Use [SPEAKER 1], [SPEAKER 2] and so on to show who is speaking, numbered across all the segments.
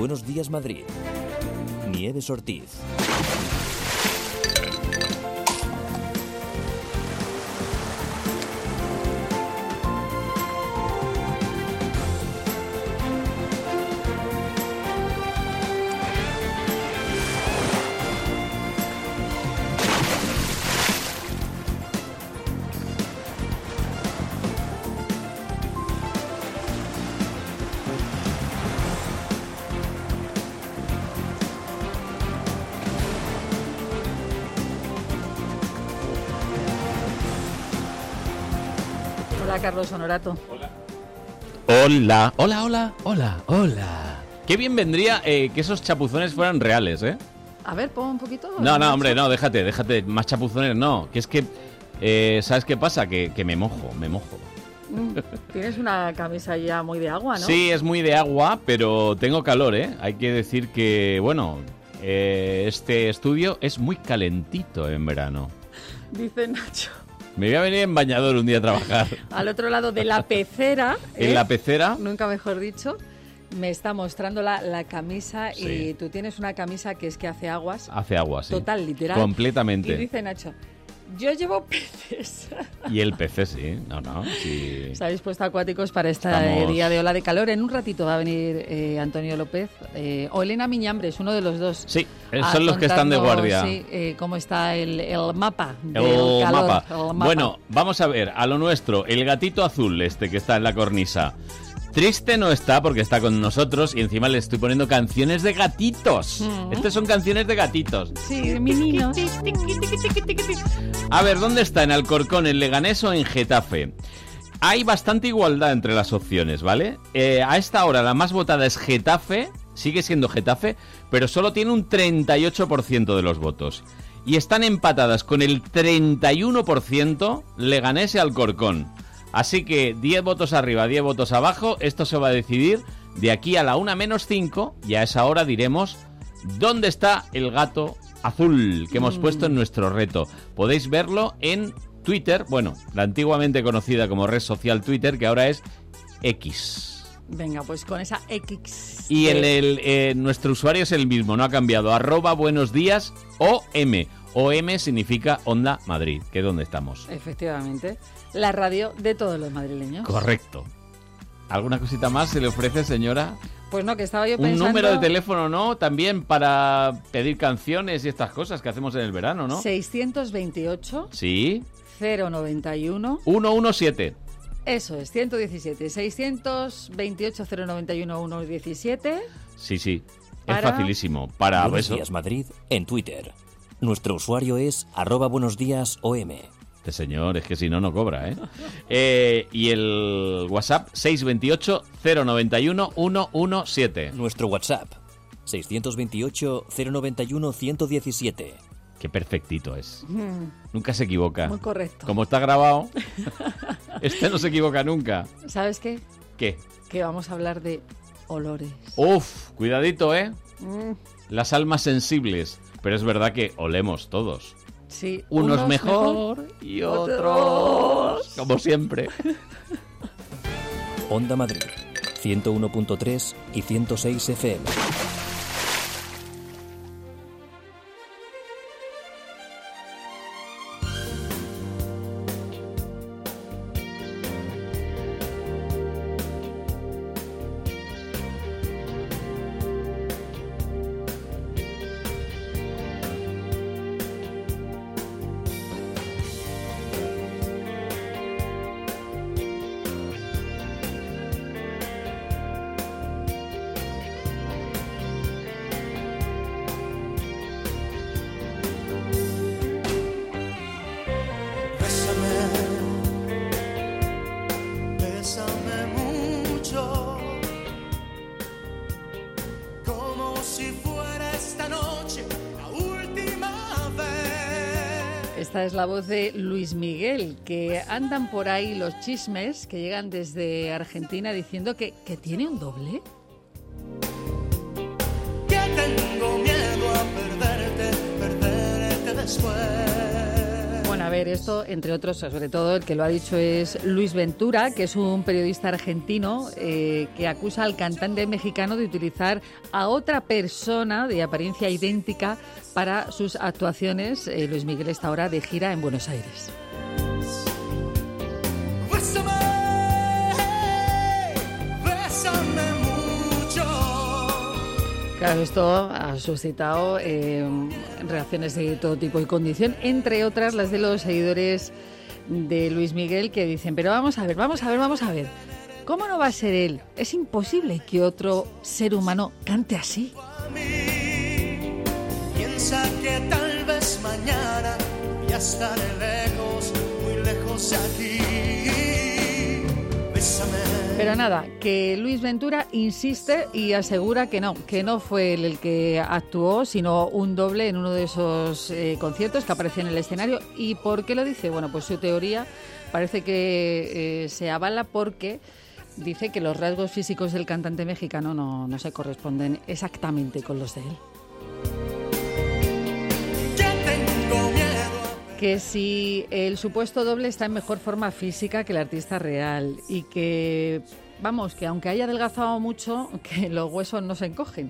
[SPEAKER 1] Buenos Días Madrid. Nieves Ortiz.
[SPEAKER 2] Hola, Carlos Honorato.
[SPEAKER 3] Hola. Qué bien vendría que esos chapuzones fueran reales, ¿eh?
[SPEAKER 2] A ver, pon un poquito.
[SPEAKER 3] No, hombre, no, déjate. Más chapuzones no. Que es que, ¿sabes qué pasa? Que me mojo.
[SPEAKER 2] Tienes una camisa ya muy de agua, ¿no?
[SPEAKER 3] Sí, es muy de agua, pero tengo calor, ¿eh? Hay que decir que, bueno, este estudio es muy calentito en verano.
[SPEAKER 2] Dice Nacho.
[SPEAKER 3] Me voy a venir en bañador un día a trabajar.
[SPEAKER 2] Al otro lado de la pecera.
[SPEAKER 3] ¿En la pecera?
[SPEAKER 2] Nunca mejor dicho. Me está mostrando la camisa
[SPEAKER 3] Sí.
[SPEAKER 2] y tú tienes una camisa que es que hace aguas.
[SPEAKER 3] Hace agua, sí.
[SPEAKER 2] Total, literal.
[SPEAKER 3] Completamente.
[SPEAKER 2] Y dice Nacho, yo llevo peces.
[SPEAKER 3] Y el PC, sí. No, sí.
[SPEAKER 2] Os habéis puesto acuáticos para este
[SPEAKER 3] Estamos...
[SPEAKER 2] día de ola de calor. En un ratito va a venir Antonio López o Elena Miñambres, uno de los dos.
[SPEAKER 3] Sí, son los que están de guardia.
[SPEAKER 2] Sí, cómo está el mapa del
[SPEAKER 3] El
[SPEAKER 2] calor.
[SPEAKER 3] mapa.
[SPEAKER 2] El mapa.
[SPEAKER 3] Bueno, vamos a ver, a lo nuestro, el gatito azul este que está en la cornisa. Triste no está porque está con nosotros y encima le estoy poniendo canciones de gatitos. Estas son canciones de gatitos.
[SPEAKER 2] Sí, meninos.
[SPEAKER 3] A ver, ¿dónde está? ¿En Alcorcón, en Leganés o en Getafe? Hay bastante igualdad entre las opciones, ¿vale? A esta hora la más votada es Getafe, sigue siendo Getafe, pero solo tiene un 38% de los votos. Y están empatadas con el 31% Leganés y Alcorcón. Así que 10 votos arriba, 10 votos abajo, esto se va a decidir de aquí a la 1:05 y a esa hora diremos dónde está el gato azul que hemos puesto en nuestro reto. Podéis verlo en Twitter, bueno, la antiguamente conocida como red social Twitter, que ahora es X.
[SPEAKER 2] Venga, pues con esa X.
[SPEAKER 3] Y nuestro usuario es el mismo, no ha cambiado, @buenosdías OM. OM significa Onda Madrid, que es donde estamos.
[SPEAKER 2] Efectivamente. La radio de todos los madrileños.
[SPEAKER 3] Correcto. ¿Alguna cosita más se le ofrece, señora?
[SPEAKER 2] Pues no, que estaba yo pensando...
[SPEAKER 3] Un número de teléfono, ¿no? También para pedir canciones y estas cosas que hacemos en el verano, ¿no?
[SPEAKER 2] 628...
[SPEAKER 3] Sí.
[SPEAKER 2] 091...
[SPEAKER 3] 117.
[SPEAKER 2] Eso es, 117. 628 091 117.
[SPEAKER 3] Sí. Es facilísimo. Para
[SPEAKER 1] Buenos
[SPEAKER 3] eso.
[SPEAKER 1] Días Madrid en Twitter. Nuestro usuario es @buenosdíasom.
[SPEAKER 3] Este señor, es que si no, no cobra, ¿eh? Y el WhatsApp, 628 091 117.
[SPEAKER 1] Nuestro WhatsApp, 628 091 117.
[SPEAKER 3] Qué perfectito es. Nunca se equivoca.
[SPEAKER 2] Muy correcto.
[SPEAKER 3] Como está grabado, este no se equivoca nunca.
[SPEAKER 2] ¿Sabes qué?
[SPEAKER 3] ¿Qué?
[SPEAKER 2] Que vamos a hablar de olores.
[SPEAKER 3] Uf, cuidadito, ¿eh? Las almas sensibles. Pero es verdad que olemos todos.
[SPEAKER 2] Sí,
[SPEAKER 3] unos mejor y otros como siempre.
[SPEAKER 1] Onda Madrid, 101.3 y 106 FM.
[SPEAKER 2] Esta es la voz de Luis Miguel, que andan por ahí los chismes que llegan desde Argentina diciendo que tiene un doble.
[SPEAKER 4] Que tengo miedo a perderte después.
[SPEAKER 2] Bueno, a ver, ver, esto, entre otros, sobre todo el que lo ha dicho es Luis Ventura, que es un periodista argentino que acusa al cantante mexicano de utilizar a otra persona de apariencia idéntica para sus actuaciones. Luis Miguel está ahora de gira en Buenos Aires. Claro, esto ha suscitado reacciones de todo tipo y condición, entre otras las de los seguidores de Luis Miguel, que dicen, pero vamos a ver, ¿cómo no va a ser él? Es imposible que otro ser humano cante así.
[SPEAKER 4] Piensa que tal vez mañana ya estaré lejos, muy lejos de aquí. Bésame.
[SPEAKER 2] Pero nada, que Luis Ventura insiste y asegura que no fue él el que actuó, sino un doble en uno de esos conciertos que apareció en el escenario. ¿Y por qué lo dice? Bueno, pues su teoría parece que se avala porque dice que los rasgos físicos del cantante mexicano no se corresponden exactamente con los de él. Que si el supuesto doble está en mejor forma física que el artista real y que, vamos, que aunque haya adelgazado mucho, que los huesos no se encogen.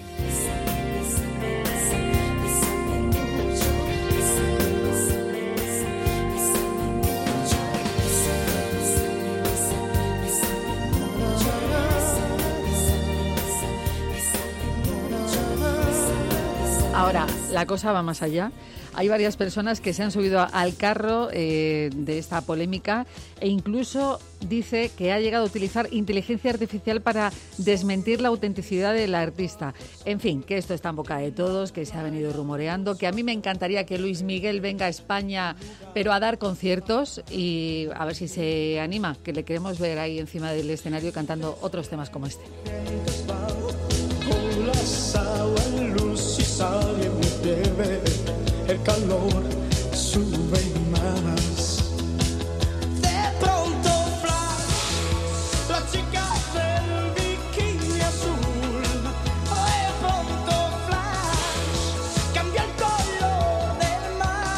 [SPEAKER 2] Ahora, la cosa va más allá. Hay varias personas que se han subido al carro de esta polémica e incluso dice que ha llegado a utilizar inteligencia artificial para desmentir la autenticidad del artista. En fin, que esto está en boca de todos, que se ha venido rumoreando, que a mí me encantaría que Luis Miguel venga a España, pero a dar conciertos y a ver si se anima, que le queremos ver ahí encima del escenario cantando otros temas como este.
[SPEAKER 4] El calor sube más. De pronto flash, la chica del bikini azul. De pronto flash, cambia el color del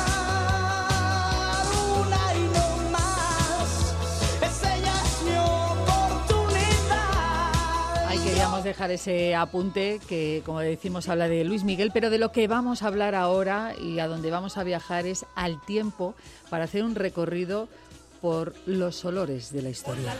[SPEAKER 4] mar. Una y no más, ella es mi oportunidad.
[SPEAKER 2] Ahí queríamos dejar ese apunte que, como decimos, habla de Luis Miguel, pero de lo que vamos a hablar ahora y a donde vamos a viajar es al tiempo para hacer un recorrido por los olores de la historia.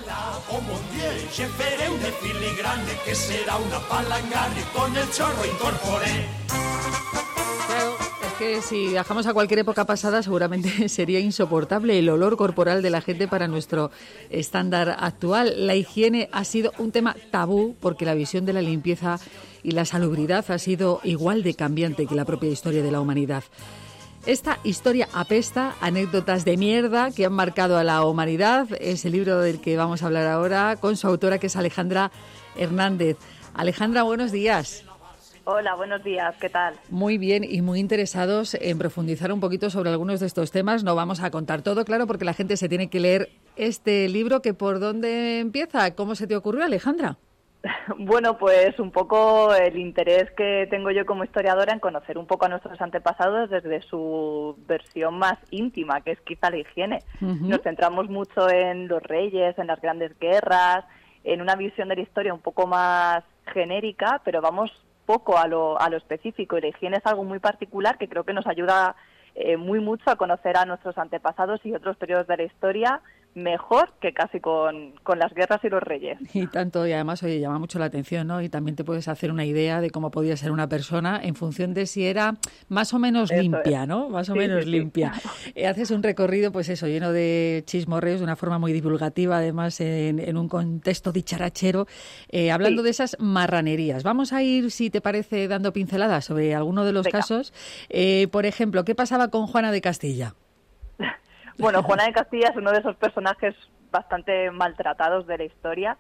[SPEAKER 2] Claro, es que si viajamos a cualquier época pasada seguramente sería insoportable el olor corporal de la gente para nuestro estándar actual. La higiene ha sido un tema tabú porque la visión de la limpieza y la salubridad ha sido igual de cambiante que la propia historia de la humanidad. Esta historia apesta, anécdotas de mierda que han marcado a la humanidad, es el libro del que vamos a hablar ahora con su autora, que es Alejandra Hernández. Alejandra, buenos días.
[SPEAKER 5] Hola, buenos días, ¿qué tal?
[SPEAKER 2] Muy bien y muy interesados en profundizar un poquito sobre algunos de estos temas. No vamos a contar todo, claro, porque la gente se tiene que leer este libro. Que ¿por dónde empieza? ¿Cómo se te ocurrió, Alejandra?
[SPEAKER 5] Bueno, pues un poco el interés que tengo yo como historiadora en conocer un poco a nuestros antepasados desde su versión más íntima, que es quizá la higiene. Uh-huh. Nos centramos mucho en los reyes, en las grandes guerras, en una visión de la historia un poco más genérica, pero vamos poco a lo específico, y la higiene es algo muy particular que creo que nos ayuda muy mucho a conocer a nuestros antepasados y otros periodos de la historia mejor que casi con las guerras y los reyes.
[SPEAKER 2] Y tanto, y además, oye, llama mucho la atención, ¿no? Y también te puedes hacer una idea de cómo podía ser una persona en función de si era más o menos limpia, ¿no? Más o menos limpia. Haces un recorrido, pues eso, lleno de chismorreos, de una forma muy divulgativa, además en un contexto dicharachero, hablando de esas marranerías. Vamos a ir, si te parece, dando pinceladas sobre alguno de los casos. Por ejemplo, ¿qué pasaba con Juana de Castilla?
[SPEAKER 5] Bueno, Juana de Castilla es uno de esos personajes bastante maltratados de la historia,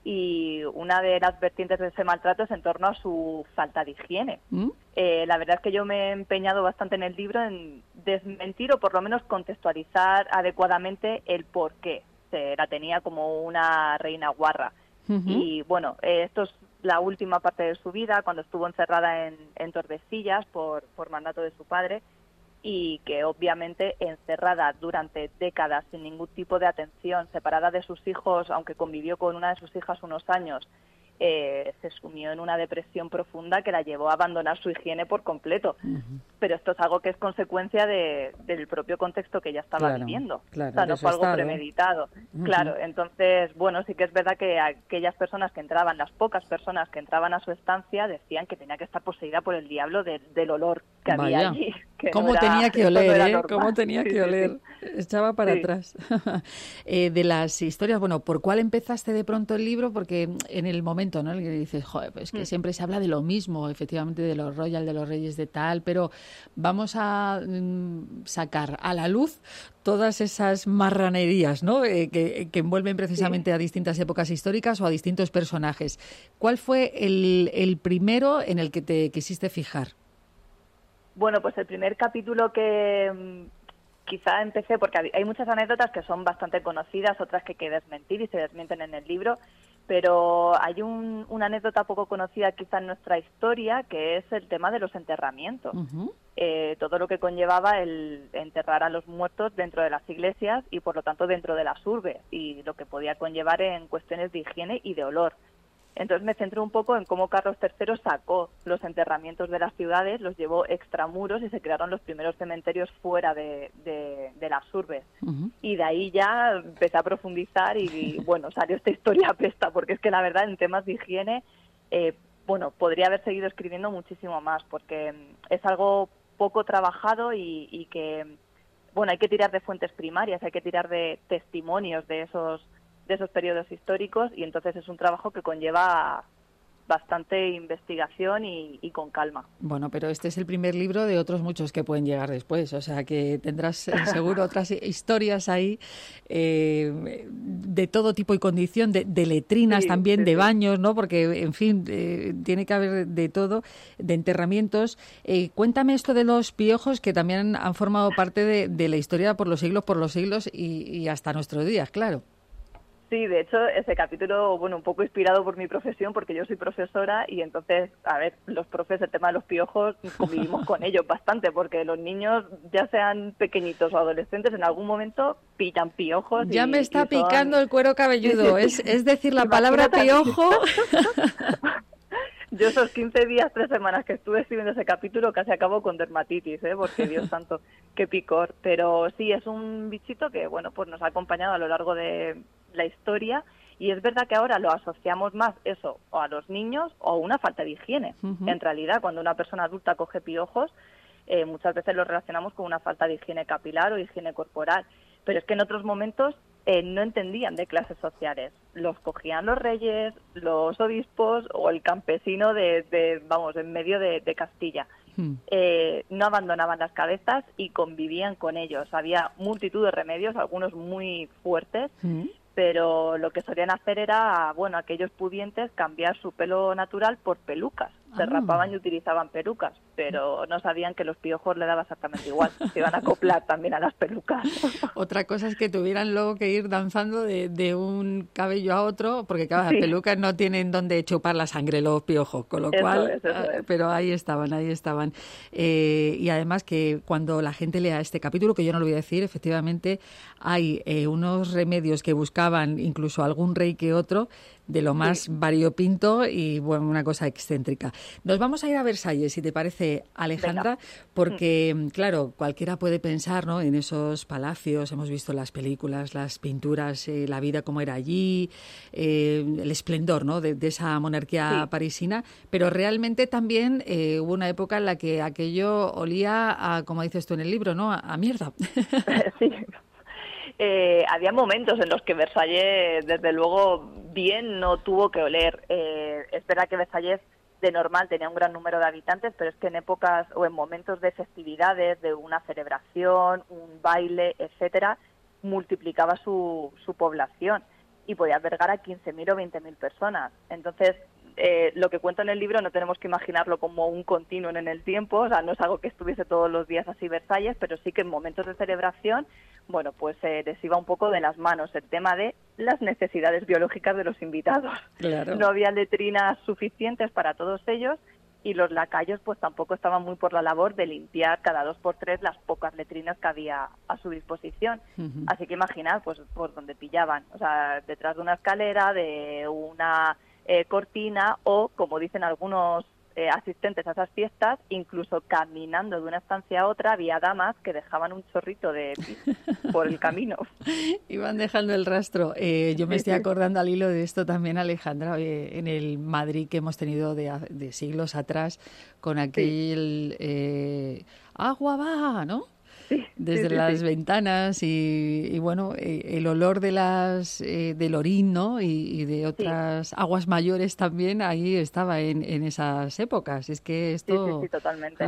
[SPEAKER 5] y una de las vertientes de ese maltrato es en torno a su falta de higiene. La verdad es que yo me he empeñado bastante en el libro en desmentir o por lo menos contextualizar adecuadamente el por qué se la tenía como una reina guarra. Uh-huh. Y bueno, esto es la última parte de su vida, cuando estuvo encerrada en Tordesillas por mandato de su padre. y que obviamente encerrada durante décadas sin ningún tipo de atención, separada de sus hijos, aunque convivió con una de sus hijas unos años, se sumió en una depresión profunda que la llevó a abandonar su higiene por completo. Pero esto es algo que es consecuencia del propio contexto que ella estaba viviendo.
[SPEAKER 2] Claro,
[SPEAKER 5] o sea, no fue algo premeditado. Claro, entonces, bueno, sí que es verdad que aquellas personas que entraban, las pocas personas que entraban a su estancia, decían que tenía que estar poseída por el diablo del olor que había allí. Que
[SPEAKER 2] ¿Cómo tenía que oler, ¿Cómo tenía que oler? Echaba para atrás. De las historias, bueno, ¿por cuál empezaste de pronto el libro? Porque en el momento, ¿no? El que dices, joder, pues que siempre se habla de lo mismo, efectivamente, de los royal, de los reyes de tal, pero vamos a sacar a la luz todas esas marranerías, ¿no? Que envuelven precisamente a distintas épocas históricas o a distintos personajes. ¿Cuál fue el primero en el que te quisiste fijar?
[SPEAKER 5] Bueno, pues el primer capítulo que quizá empecé, porque hay muchas anécdotas que son bastante conocidas, otras que hay que desmentir y se desmienten en el libro, pero hay una anécdota poco conocida quizá en nuestra historia, que es el tema de los enterramientos. Todo lo que conllevaba el enterrar a los muertos dentro de las iglesias y, por lo tanto, dentro de las urbes, y lo que podía conllevar en cuestiones de higiene y de olor. Entonces me centré un poco en cómo Carlos III sacó los enterramientos de las ciudades, los llevó extramuros y se crearon los primeros cementerios fuera de las urbes. Y de ahí ya empecé a profundizar y bueno, salió esta historia apesta, porque es que la verdad en temas de higiene, bueno, podría haber seguido escribiendo muchísimo más, porque es algo poco trabajado y que, bueno, hay que tirar de fuentes primarias, hay que tirar de testimonios de esos periodos históricos, y entonces es un trabajo que conlleva bastante investigación y con calma.
[SPEAKER 2] Bueno, pero este es el primer libro de otros muchos que pueden llegar después, o sea que tendrás seguro otras historias ahí de todo tipo y condición, de letrinas también, de baños, ¿no? Porque, en fin, tiene que haber de todo, de enterramientos. Cuéntame esto de los piojos, que también han formado parte de la historia por los siglos y hasta nuestros días, claro.
[SPEAKER 5] Sí, de hecho, ese capítulo, bueno, un poco inspirado por mi profesión, porque yo soy profesora y entonces, a ver, los profes, el tema de los piojos, convivimos con ellos bastante, porque los niños, ya sean pequeñitos o adolescentes, en algún momento pillan piojos.
[SPEAKER 2] Ya me está picando el cuero cabelludo, es decir, la palabra piojo...
[SPEAKER 5] Yo esos 15 días, 3 semanas que estuve escribiendo ese capítulo casi acabo con dermatitis, porque Dios santo, qué picor. Pero sí, es un bichito que, bueno, pues nos ha acompañado a lo largo de la historia, y es verdad que ahora lo asociamos más eso o a los niños o a una falta de higiene. En realidad, cuando una persona adulta coge piojos, muchas veces lo relacionamos con una falta de higiene capilar o higiene corporal. Pero es que en otros momentos no entendían de clases sociales. Los cogían los reyes, los obispos o el campesino vamos, en medio de Castilla. No abandonaban las cabezas y convivían con ellos. Había multitud de remedios, algunos muy fuertes, pero lo que solían hacer era, bueno, aquellos pudientes cambiar su pelo natural por pelucas. Se rapaban y utilizaban pelucas, pero no sabían que los piojos le daba exactamente igual. Se iban a acoplar también a las pelucas.
[SPEAKER 2] Otra cosa es que tuvieran luego que ir danzando de un cabello a otro, porque claro, las pelucas no tienen donde chupar la sangre los piojos, con lo cual...
[SPEAKER 5] Eso es.
[SPEAKER 2] Pero ahí estaban. Y además que cuando la gente lea este capítulo, que yo no lo voy a decir, efectivamente hay unos remedios que buscaban incluso algún rey que otro, de lo más variopinto y, bueno, una cosa excéntrica. Nos vamos a ir a Versalles, si te parece, Alejandra, porque, claro, cualquiera puede pensar, ¿no?, en esos palacios, hemos visto las películas, las pinturas, la vida como era allí, el esplendor, ¿no?, de esa monarquía parisina, pero realmente también hubo una época en la que aquello olía a, como dices tú en el libro, ¿no?, a mierda.
[SPEAKER 5] Sí. Había momentos en los que Versalles, desde luego, bien no tuvo que oler. Es verdad que Versalles, de normal, tenía un gran número de habitantes, pero es que en épocas o en momentos de festividades, de una celebración, un baile, etcétera, multiplicaba su población y podía albergar a 15.000 o 20.000 personas. Entonces, lo que cuento en el libro no tenemos que imaginarlo como un continuo en el tiempo, o sea, no es algo que estuviese todos los días así Versalles, pero sí que en momentos de celebración, bueno, pues les iba un poco de las manos el tema de las necesidades biológicas de los invitados.
[SPEAKER 2] Claro.
[SPEAKER 5] No había letrinas suficientes para todos ellos y los lacayos pues tampoco estaban muy por la labor de limpiar cada 2x3 las pocas letrinas que había a su disposición. Así que imaginad pues por donde pillaban, o sea, detrás de una escalera, de una cortina o, como dicen algunos asistentes a esas fiestas, incluso caminando de una estancia a otra había damas que dejaban un chorrito de pis por el camino.
[SPEAKER 2] Iban dejando el rastro. Yo me estoy acordando al hilo de esto también, Alejandra, en el Madrid que hemos tenido de siglos atrás, con aquel agua va, ¿no? Desde las ventanas y bueno, el olor de del orín, ¿no? Y de otras aguas mayores también ahí estaba en esas épocas. Es que esto...
[SPEAKER 5] Sí, totalmente.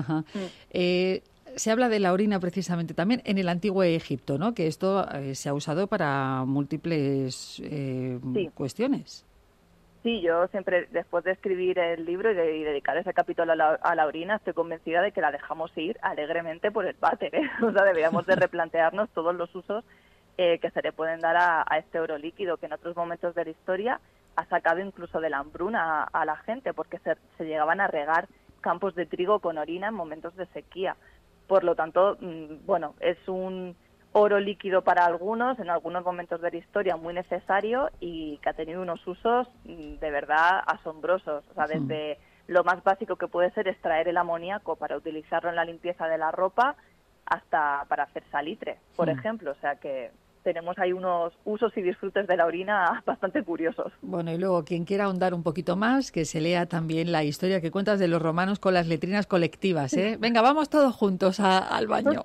[SPEAKER 2] Se habla de la orina precisamente también en el antiguo Egipto, ¿no? Que esto se ha usado para múltiples cuestiones.
[SPEAKER 5] Sí, yo siempre, después de escribir el libro y dedicar ese capítulo a la orina, estoy convencida de que la dejamos ir alegremente por el váter, ¿eh? O sea, deberíamos de replantearnos todos los usos que se le pueden dar a este oro líquido, que en otros momentos de la historia ha sacado incluso de la hambruna a la gente, porque se llegaban a regar campos de trigo con orina en momentos de sequía. Por lo tanto, bueno, es un oro líquido para algunos, en algunos momentos de la historia muy necesario y que ha tenido unos usos de verdad asombrosos. O sea, desde lo más básico que puede ser extraer el amoníaco para utilizarlo en la limpieza de la ropa hasta para hacer salitre, por ejemplo. O sea que tenemos ahí unos usos y disfrutes de la orina bastante curiosos.
[SPEAKER 2] Bueno, y luego quien quiera ahondar un poquito más, que se lea también la historia que cuentas de los romanos con las letrinas colectivas, ¿eh? Venga, vamos todos juntos al baño.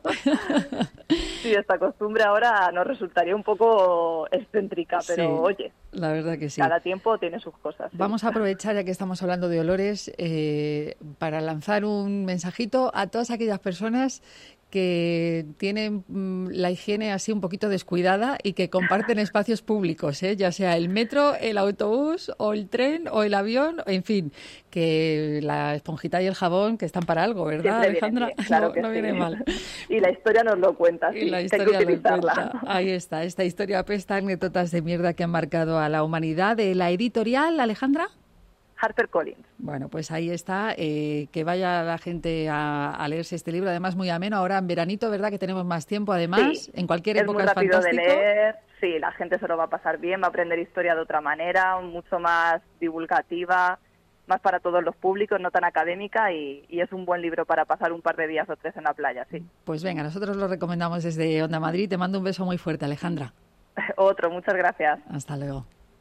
[SPEAKER 5] Sí, esta costumbre ahora nos resultaría un poco excéntrica, pero oye,
[SPEAKER 2] la verdad que sí.
[SPEAKER 5] Cada tiempo tiene sus cosas. ¿Sí?
[SPEAKER 2] Vamos a aprovechar, ya que estamos hablando de olores, para lanzar un mensajito a todas aquellas personas que tienen la higiene así un poquito descuidada y que comparten espacios públicos, ya sea el metro, el autobús o el tren o el avión, en fin, que la esponjita y el jabón que están para algo, ¿verdad, Alejandra?
[SPEAKER 5] Bien, claro que
[SPEAKER 2] no
[SPEAKER 5] sí.
[SPEAKER 2] viene mal.
[SPEAKER 5] Y la historia nos lo cuenta, sí,
[SPEAKER 2] y la historia
[SPEAKER 5] hay que utilizarla.
[SPEAKER 2] Lo cuenta. Ahí está, esta historia apesta, anécdotas de mierda que han marcado a la humanidad, de la editorial, Alejandra.
[SPEAKER 5] HarperCollins.
[SPEAKER 2] Bueno, pues ahí está, que vaya la gente a leerse este libro, además muy ameno, ahora en veranito, ¿verdad? Que tenemos más tiempo, además, en cualquier época es fantástico.
[SPEAKER 5] Es muy rápido de leer, sí, la gente se lo va a pasar bien, va a aprender historia de otra manera, mucho más divulgativa, más para todos los públicos, no tan académica, y es un buen libro para pasar un par de días o 3 en la playa, sí.
[SPEAKER 2] Pues venga, nosotros lo recomendamos desde Onda Madrid, te mando un beso muy fuerte, Alejandra.
[SPEAKER 5] Otro, muchas gracias.
[SPEAKER 2] Hasta luego.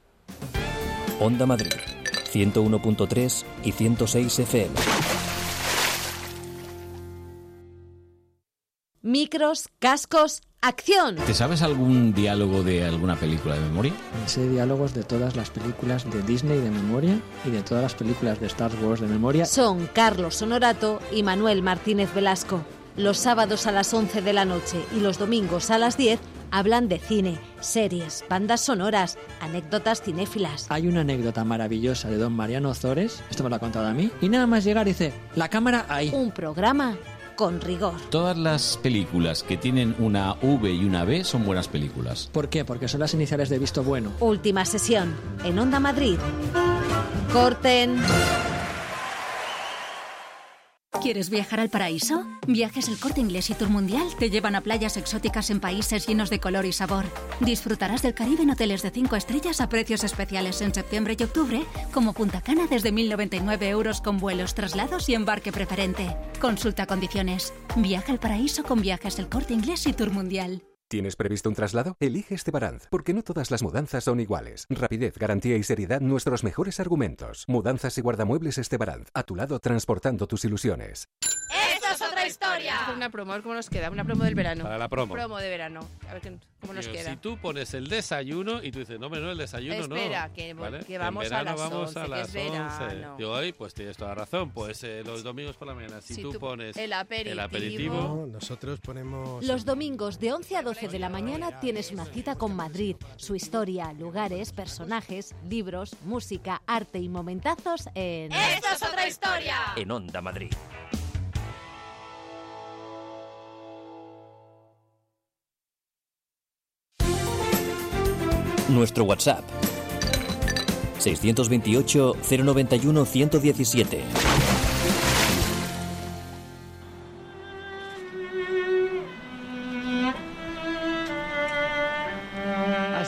[SPEAKER 1] Onda Madrid. 101.3 y 106 FM.
[SPEAKER 6] Micros, cascos, acción.
[SPEAKER 3] ¿Te sabes algún diálogo de alguna película de memoria?
[SPEAKER 7] Me sé diálogos de todas las películas de Disney de memoria y de todas las películas de Star Wars de memoria.
[SPEAKER 6] Son Carlos Honorato y Manuel Martínez Velasco. Los sábados a las 11 de la noche y los domingos a las 10 hablan de cine, series, bandas sonoras, anécdotas cinéfilas.
[SPEAKER 7] Hay una anécdota maravillosa de don Mariano Ozores, esto me lo ha contado a mí, y nada más llegar dice, la cámara ahí.
[SPEAKER 6] Un programa con rigor.
[SPEAKER 3] Todas las películas que tienen una V y una B son buenas películas.
[SPEAKER 7] ¿Por qué? Porque son las iniciales de visto bueno.
[SPEAKER 6] Última sesión en Onda Madrid. Corten.
[SPEAKER 8] ¿Quieres viajar al paraíso? Viajes El Corte Inglés y Tour Mundial te llevan a playas exóticas en países llenos de color y sabor. Disfrutarás del Caribe en hoteles de 5 estrellas a precios especiales en septiembre y octubre, como Punta Cana desde 1.099 € con vuelos, traslados y embarque preferente. Consulta condiciones. Viaja al paraíso con Viajes El Corte Inglés y Tour Mundial.
[SPEAKER 9] ¿Tienes previsto un traslado? Elige Estebaranz, porque no todas las mudanzas son iguales. Rapidez, garantía y seriedad, nuestros mejores argumentos. Mudanzas y guardamuebles Estebaranz, a tu lado transportando tus ilusiones.
[SPEAKER 10] ¡Esto es otra historia! Una promo, a ver cómo nos queda, una promo del verano.
[SPEAKER 11] Para la promo.
[SPEAKER 10] Promo de verano, a ver cómo nos queda.
[SPEAKER 11] Si tú pones el desayuno y tú dices, no, el desayuno
[SPEAKER 10] Espera,
[SPEAKER 11] no.
[SPEAKER 10] que
[SPEAKER 11] vamos
[SPEAKER 10] a las 11,
[SPEAKER 11] a las
[SPEAKER 10] que es
[SPEAKER 11] 11.
[SPEAKER 10] verano.
[SPEAKER 11] Yo hoy, pues tienes toda la razón, pues los domingos por la mañana, si tú pones
[SPEAKER 10] el aperitivo.
[SPEAKER 12] No, nosotros ponemos...
[SPEAKER 6] Los domingos de 11 a 12 de la mañana tienes una cita con Madrid, su historia, lugares, personajes, libros, música, arte y momentazos en...
[SPEAKER 10] ¡Esto es otra historia!
[SPEAKER 1] En Onda Madrid. Nuestro WhatsApp 628 091 117.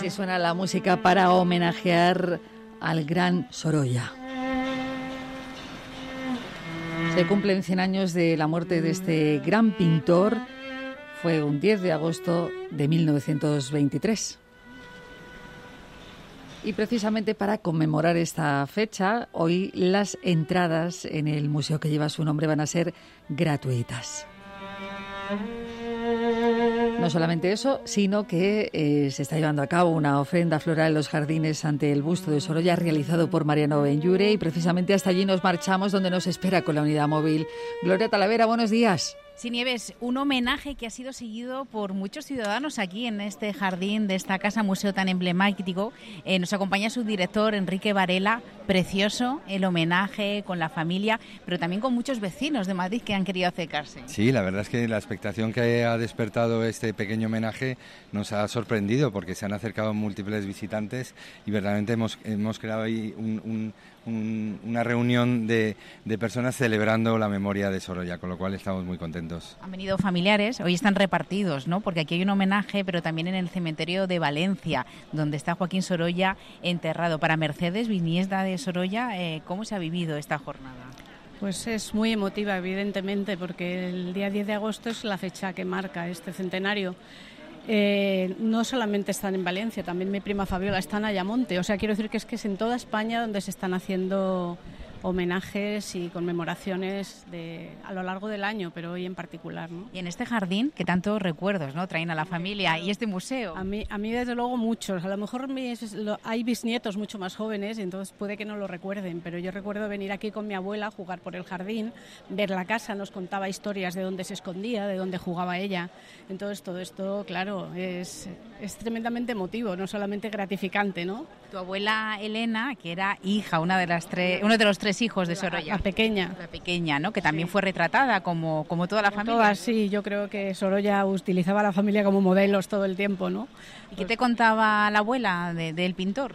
[SPEAKER 2] que suena la música para homenajear al gran Sorolla. Se cumplen 100 años de la muerte de este gran pintor. Fue un 10 de agosto de 1923. Y precisamente para conmemorar esta fecha, hoy las entradas en el museo que lleva su nombre van a ser gratuitas. No solamente eso, sino que se está llevando a cabo una ofrenda floral en los jardines ante el busto de Sorolla realizado por Mariano Benlliure, y precisamente hasta allí nos marchamos, donde nos espera con la unidad móvil Gloria Talavera. Buenos días.
[SPEAKER 13] Sí, Nieves, un homenaje que ha sido seguido por muchos ciudadanos aquí en este jardín de esta casa museo tan emblemático. Nos acompaña su director, Enrique Varela. Precioso el homenaje con la familia, pero también con muchos vecinos de Madrid que han querido acercarse.
[SPEAKER 14] Sí, la verdad es que la expectación que ha despertado este pequeño homenaje nos ha sorprendido, porque se han acercado múltiples visitantes y verdaderamente hemos creado ahí una reunión de personas celebrando la memoria de Sorolla, con lo cual estamos muy contentos.
[SPEAKER 13] Han venido familiares, hoy están repartidos, ¿no? Porque aquí hay un homenaje, pero también en el cementerio de Valencia, donde está Joaquín Sorolla enterrado. Para Mercedes, bisnieta de Sorolla, ¿cómo se ha vivido esta jornada?
[SPEAKER 15] Pues es muy emotiva, evidentemente, porque el día 10 de agosto es la fecha que marca este centenario. No solamente están en Valencia, también mi prima Fabiola está en Ayamonte. O sea, quiero decir que es en toda España donde se están haciendo homenajes y conmemoraciones a lo largo del año, pero hoy en particular, ¿no?
[SPEAKER 13] Y en este jardín, que tantos recuerdos, ¿no?, traen a la familia, y este museo.
[SPEAKER 15] A mí desde luego muchos. A lo mejor hay bisnietos mucho más jóvenes y entonces puede que no lo recuerden, pero yo recuerdo venir aquí con mi abuela, jugar por el jardín, ver la casa, nos contaba historias de dónde se escondía, de dónde jugaba ella. Entonces todo esto, claro, es tremendamente emotivo, no solamente gratificante, ¿no?
[SPEAKER 13] Tu abuela Elena, que era hija, uno de los tres hijos de Sorolla.
[SPEAKER 15] La pequeña.
[SPEAKER 13] La pequeña, ¿no? Que también fue retratada como toda la familia.
[SPEAKER 15] Todas, sí. Yo creo que Sorolla utilizaba a la familia como modelos todo el tiempo, ¿no?
[SPEAKER 13] ¿Y qué te contaba la abuela del pintor?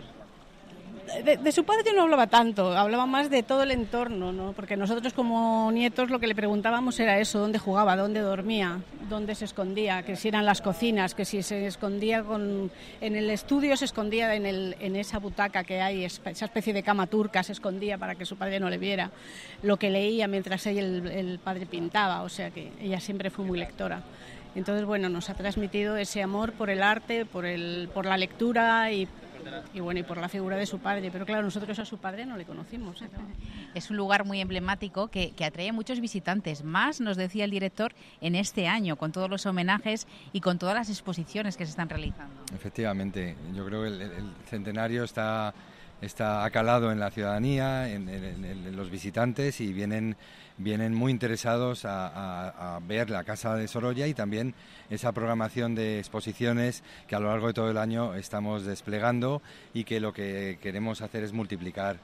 [SPEAKER 15] De su padre no hablaba tanto, hablaba más de todo el entorno, ¿no? Porque nosotros como nietos lo que le preguntábamos era eso: dónde jugaba, dónde dormía, dónde se escondía, que si eran las cocinas, que si se escondía en el estudio, se escondía en esa butaca que hay, esa especie de cama turca, se escondía para que su padre no le viera, lo que leía mientras el padre pintaba. O sea que ella siempre fue muy lectora. Entonces, bueno, nos ha transmitido ese amor por el arte, por la lectura y por la figura de su padre. Pero claro, nosotros a su padre no le conocimos, ¿no?
[SPEAKER 13] Es un lugar muy emblemático que atrae a muchos visitantes. Más, nos decía el director, en este año, con todos los homenajes y con todas las exposiciones que se están realizando.
[SPEAKER 14] Efectivamente, yo creo que el centenario está acalado en la ciudadanía, en los visitantes, y vienen muy interesados a ver la Casa de Sorolla y también esa programación de exposiciones que a lo largo de todo el año estamos desplegando, y que lo que queremos hacer es multiplicar,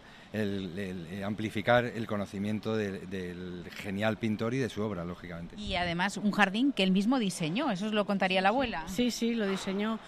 [SPEAKER 14] amplificar el conocimiento del genial pintor y de su obra, lógicamente.
[SPEAKER 13] Y además un jardín que él mismo diseñó, eso os lo contaría la abuela.
[SPEAKER 15] Sí, lo diseñó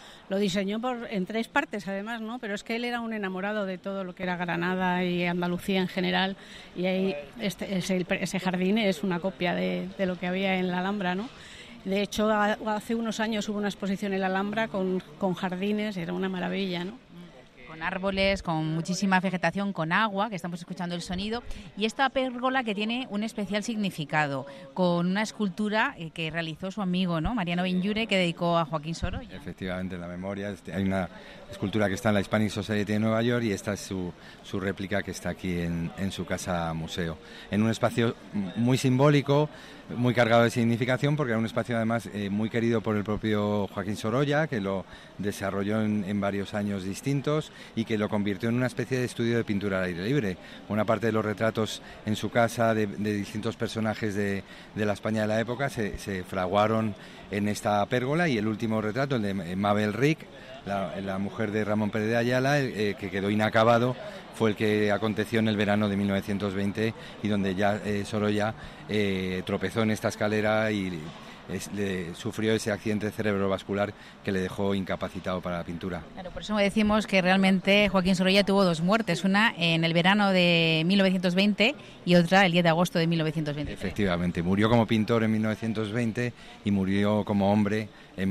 [SPEAKER 15] en 3 partes además, ¿no? Pero es que él era un enamorado de todo lo que era Granada y Andalucía en general, y ahí ese jardín es una copia de lo que había en la Alhambra, ¿no? De hecho, hace unos años hubo una exposición en la Alhambra con jardines, era una maravilla, ¿no?
[SPEAKER 13] Con árboles, con muchísima vegetación, con agua, que estamos escuchando el sonido, y esta pérgola que tiene un especial significado, con una escultura que realizó su amigo, ¿no?, Mariano Benlliure, que dedicó a Joaquín Sorolla.
[SPEAKER 14] Efectivamente, en la memoria hay una escultura que está en la Hispanic Society de Nueva York, y esta es su réplica, que está aquí en su casa museo, en un espacio muy simbólico, muy cargado de significación, porque era un espacio además muy querido por el propio Joaquín Sorolla, que lo desarrolló en varios años distintos y que lo convirtió en una especie de estudio de pintura al aire libre. Una parte de los retratos en su casa de distintos personajes de la España de la época se fraguaron en esta pérgola, y el último retrato, el de Mabel Rick, la mujer de Ramón Pérez de Ayala, que quedó inacabado, fue el que aconteció en el verano de 1920, y donde ya Sorolla tropezó en esta escalera y sufrió ese accidente cerebrovascular que le dejó incapacitado para la pintura.
[SPEAKER 13] Claro, por eso decimos que realmente Joaquín Sorolla tuvo dos muertes, una en el verano de 1920 y otra el 10 de agosto de 1923.
[SPEAKER 14] Efectivamente, murió como pintor en 1920 y murió como hombre en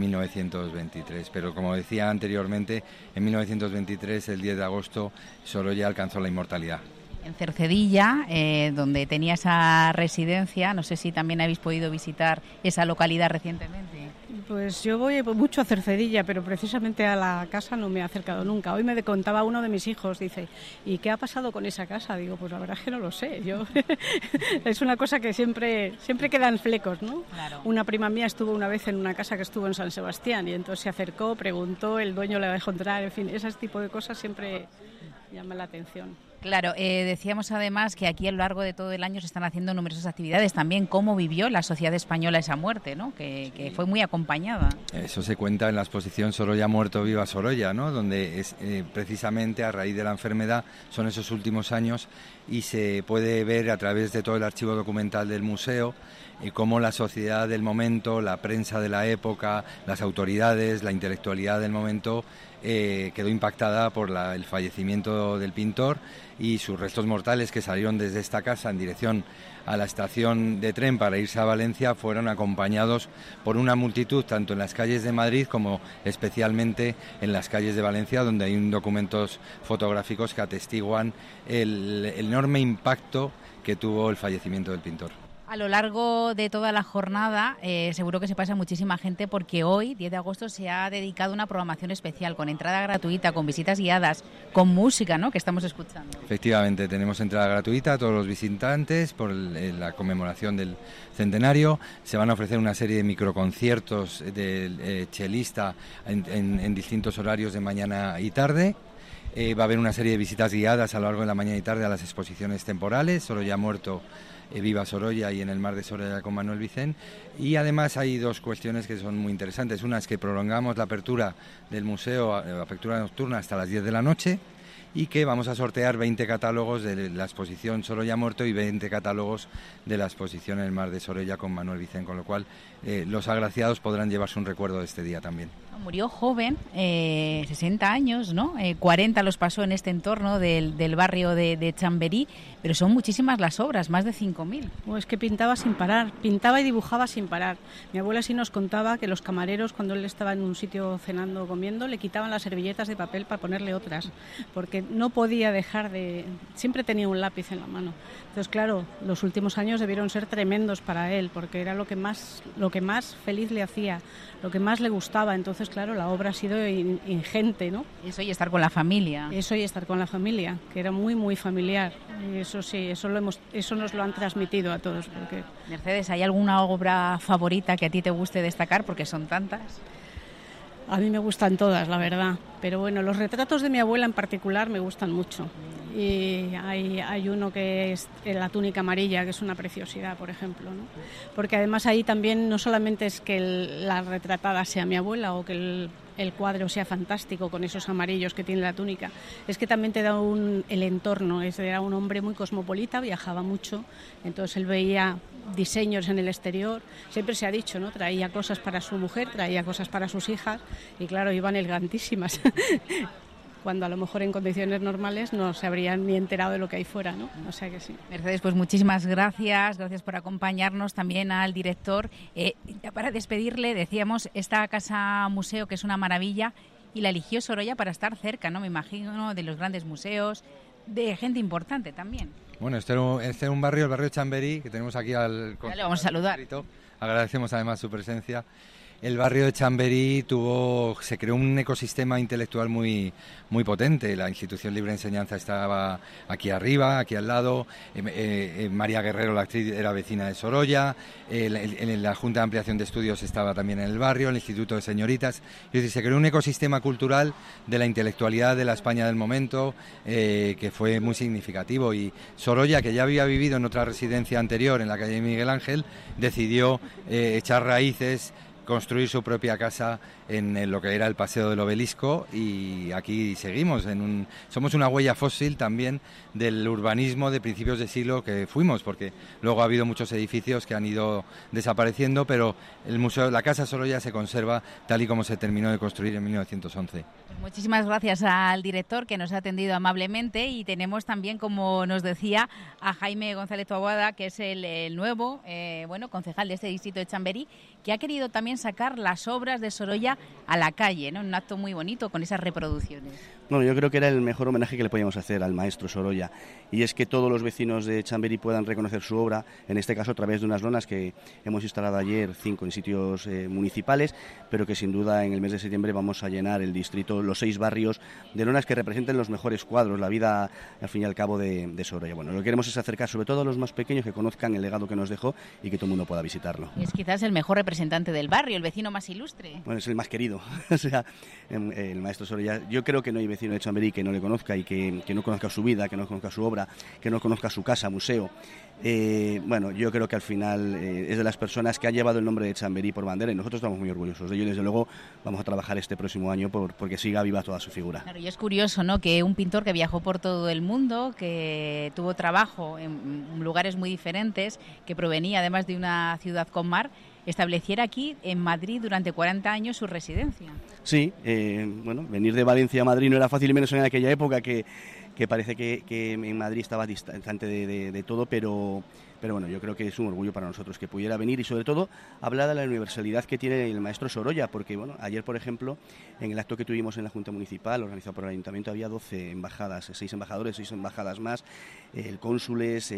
[SPEAKER 14] 1923, pero como decía anteriormente, en 1923, el 10 de agosto, Sorolla alcanzó la inmortalidad.
[SPEAKER 13] En Cercedilla, donde tenía esa residencia, no sé si también habéis podido visitar esa localidad recientemente.
[SPEAKER 15] Pues yo voy mucho a Cercedilla, pero precisamente a la casa no me he acercado nunca. Hoy me contaba uno de mis hijos, dice, ¿y qué ha pasado con esa casa? Digo, pues la verdad es que no lo sé. Es una cosa que siempre quedan flecos, ¿no?
[SPEAKER 13] Claro.
[SPEAKER 15] Una prima mía estuvo una vez en una casa que estuvo en San Sebastián y entonces se acercó, preguntó, el dueño le dejó entrar, en fin, ese tipo de cosas siempre llaman la atención.
[SPEAKER 13] Claro, decíamos además que aquí a lo largo de todo el año se están haciendo numerosas actividades también, cómo vivió la sociedad española esa muerte, ¿no? Que fue muy acompañada.
[SPEAKER 14] Eso se cuenta en la exposición Sorolla muerto, viva Sorolla, ¿no? Donde es precisamente a raíz de la enfermedad son esos últimos años y se puede ver a través de todo el archivo documental del museo cómo la sociedad del momento, la prensa de la época, las autoridades, la intelectualidad del momento quedó impactada por el fallecimiento del pintor y sus restos mortales, que salieron desde esta casa en dirección a la estación de tren para irse a Valencia, fueron acompañados por una multitud tanto en las calles de Madrid como especialmente en las calles de Valencia, donde hay documentos fotográficos que atestiguan el enorme impacto que tuvo el fallecimiento del pintor.
[SPEAKER 13] A lo largo de toda la jornada seguro que se pasa muchísima gente porque hoy, 10 de agosto, se ha dedicado una programación especial con entrada gratuita, con visitas guiadas, con música, ¿no?, que estamos escuchando.
[SPEAKER 14] Efectivamente, tenemos entrada gratuita a todos los visitantes por la conmemoración del centenario. Se van a ofrecer una serie de microconciertos del chelista en distintos horarios de mañana y tarde. Va a haber una serie de visitas guiadas a lo largo de la mañana y tarde a las exposiciones temporales, Sorolla muerto, viva Sorolla y en el mar de Sorolla con Manuel Vicent. Y además hay dos cuestiones que son muy interesantes. Una es que prolongamos la apertura del museo, la apertura nocturna hasta las 10 de la noche, y que vamos a sortear 20 catálogos de la exposición Sorolla muerto y 20 catálogos de la exposición en el mar de Sorolla con Manuel Vicent, con lo cual los agraciados podrán llevarse un recuerdo de este día también.
[SPEAKER 13] Murió joven, 60 años, ¿no? 40 los pasó en este entorno del barrio de Chamberí, pero son muchísimas las obras, más de 5.000.
[SPEAKER 15] Es que pintaba sin parar, pintaba y dibujaba sin parar. Mi abuela sí nos contaba que los camareros, cuando él estaba en un sitio cenando o comiendo, le quitaban las servilletas de papel para ponerle otras, porque no podía dejar de... Siempre tenía un lápiz en la mano. Entonces, claro, los últimos años debieron ser tremendos para él, porque era lo que más feliz le hacía, lo que más le gustaba. Entonces, claro, la obra ha sido ingente, ¿no?
[SPEAKER 13] Eso y estar con la familia.
[SPEAKER 15] Eso y estar con la familia, que era muy, muy familiar. Eso sí, eso nos lo han transmitido a todos. Porque...
[SPEAKER 13] Mercedes, ¿hay alguna obra favorita que a ti te guste destacar? Porque son tantas.
[SPEAKER 15] A mí me gustan todas, la verdad. Pero bueno, los retratos de mi abuela en particular me gustan mucho. Y hay uno que es La túnica amarilla, que es una preciosidad, por ejemplo, ¿no? Porque además ahí también no solamente es que la retratada sea mi abuela o que el cuadro sea fantástico con esos amarillos que tiene la túnica, es que también te da el entorno. Era un hombre muy cosmopolita, viajaba mucho, entonces él veía diseños en el exterior, siempre se ha dicho, ¿no? Traía cosas para su mujer, traía cosas para sus hijas y claro, iban elegantísimas. Cuando a lo mejor en condiciones normales no se habrían ni enterado de lo que hay fuera, ¿no? O sea que sí.
[SPEAKER 13] Mercedes, pues muchísimas gracias por acompañarnos, también al director. Ya para despedirle, decíamos, esta casa museo que es una maravilla y la eligió Sorolla para estar cerca, ¿no? Me imagino, de los grandes museos, de gente importante también.
[SPEAKER 14] Bueno, este es un barrio, el barrio de Chamberí, que tenemos aquí al...
[SPEAKER 13] Ya le vamos a saludar.
[SPEAKER 14] Agradecemos además su presencia. El barrio de Chamberí se creó un ecosistema intelectual muy, muy potente. La Institución Libre de Enseñanza estaba aquí arriba, aquí al lado. María Guerrero, la actriz, era vecina de Sorolla. La Junta de Ampliación de Estudios estaba también en el barrio, el Instituto de Señoritas. Es decir, se creó un ecosistema cultural de la intelectualidad de la España del momento que fue muy significativo. Y Sorolla, que ya había vivido en otra residencia anterior, en la calle Miguel Ángel, decidió echar raíces construir su propia casa en lo que era el Paseo del Obelisco, y aquí seguimos. Somos una huella fósil también del urbanismo de principios de siglo que fuimos, porque luego ha habido muchos edificios que han ido desapareciendo, pero el museo, la Casa Sorolla se conserva tal y como se terminó de construir en 1911.
[SPEAKER 13] Muchísimas gracias al director, que nos ha atendido amablemente, y tenemos también, como nos decía, a Jaime González Taboada, que es el nuevo concejal de este distrito de Chamberí, que ha querido también sacar las obras de Sorolla a la calle, ¿no? Un acto muy bonito con esas reproducciones.
[SPEAKER 16] Bueno, yo creo que era el mejor homenaje que le podíamos hacer al maestro Sorolla, y es que todos los vecinos de Chamberí puedan reconocer su obra, en este caso a través de unas lonas que hemos instalado ayer, 5 en sitios municipales, pero que sin duda en el mes de septiembre vamos a llenar el distrito, los 6 barrios, de lonas que representen los mejores cuadros, la vida al fin y al cabo de Sorolla. Bueno, lo que queremos es acercar sobre todo a los más pequeños, que conozcan el legado que nos dejó y que todo el mundo pueda visitarlo.
[SPEAKER 13] Es quizás el mejor representante del barrio, el vecino más ilustre.
[SPEAKER 16] Bueno, es el más querido. O sea, el maestro Sorolla, yo creo que no hay vecino de Chamberí que no le conozca y que no conozca su vida, que no conozca su obra, que no conozca su casa, museo. Bueno, yo creo que al final es de las personas que han llevado el nombre de Chamberí por bandera, y nosotros estamos muy orgullosos de ello, y desde luego vamos a trabajar este próximo año porque siga viva toda su figura.
[SPEAKER 13] Claro, y es curioso, ¿no?, que un pintor que viajó por todo el mundo, que tuvo trabajo en lugares muy diferentes, que provenía además de una ciudad con mar, estableciera aquí en Madrid durante 40 años su residencia.
[SPEAKER 16] Sí, bueno, venir de Valencia a Madrid no era fácil, menos en aquella época que parece que en Madrid estaba distante de todo, pero bueno, yo creo que es un orgullo para nosotros que pudiera venir, y sobre todo hablar de la universalidad que tiene el maestro Sorolla, porque bueno, ayer por ejemplo, en el acto que tuvimos en la Junta Municipal, organizado por el Ayuntamiento, había 12 embajadas, 6 embajadores, 6 embajadas más, el cónsules,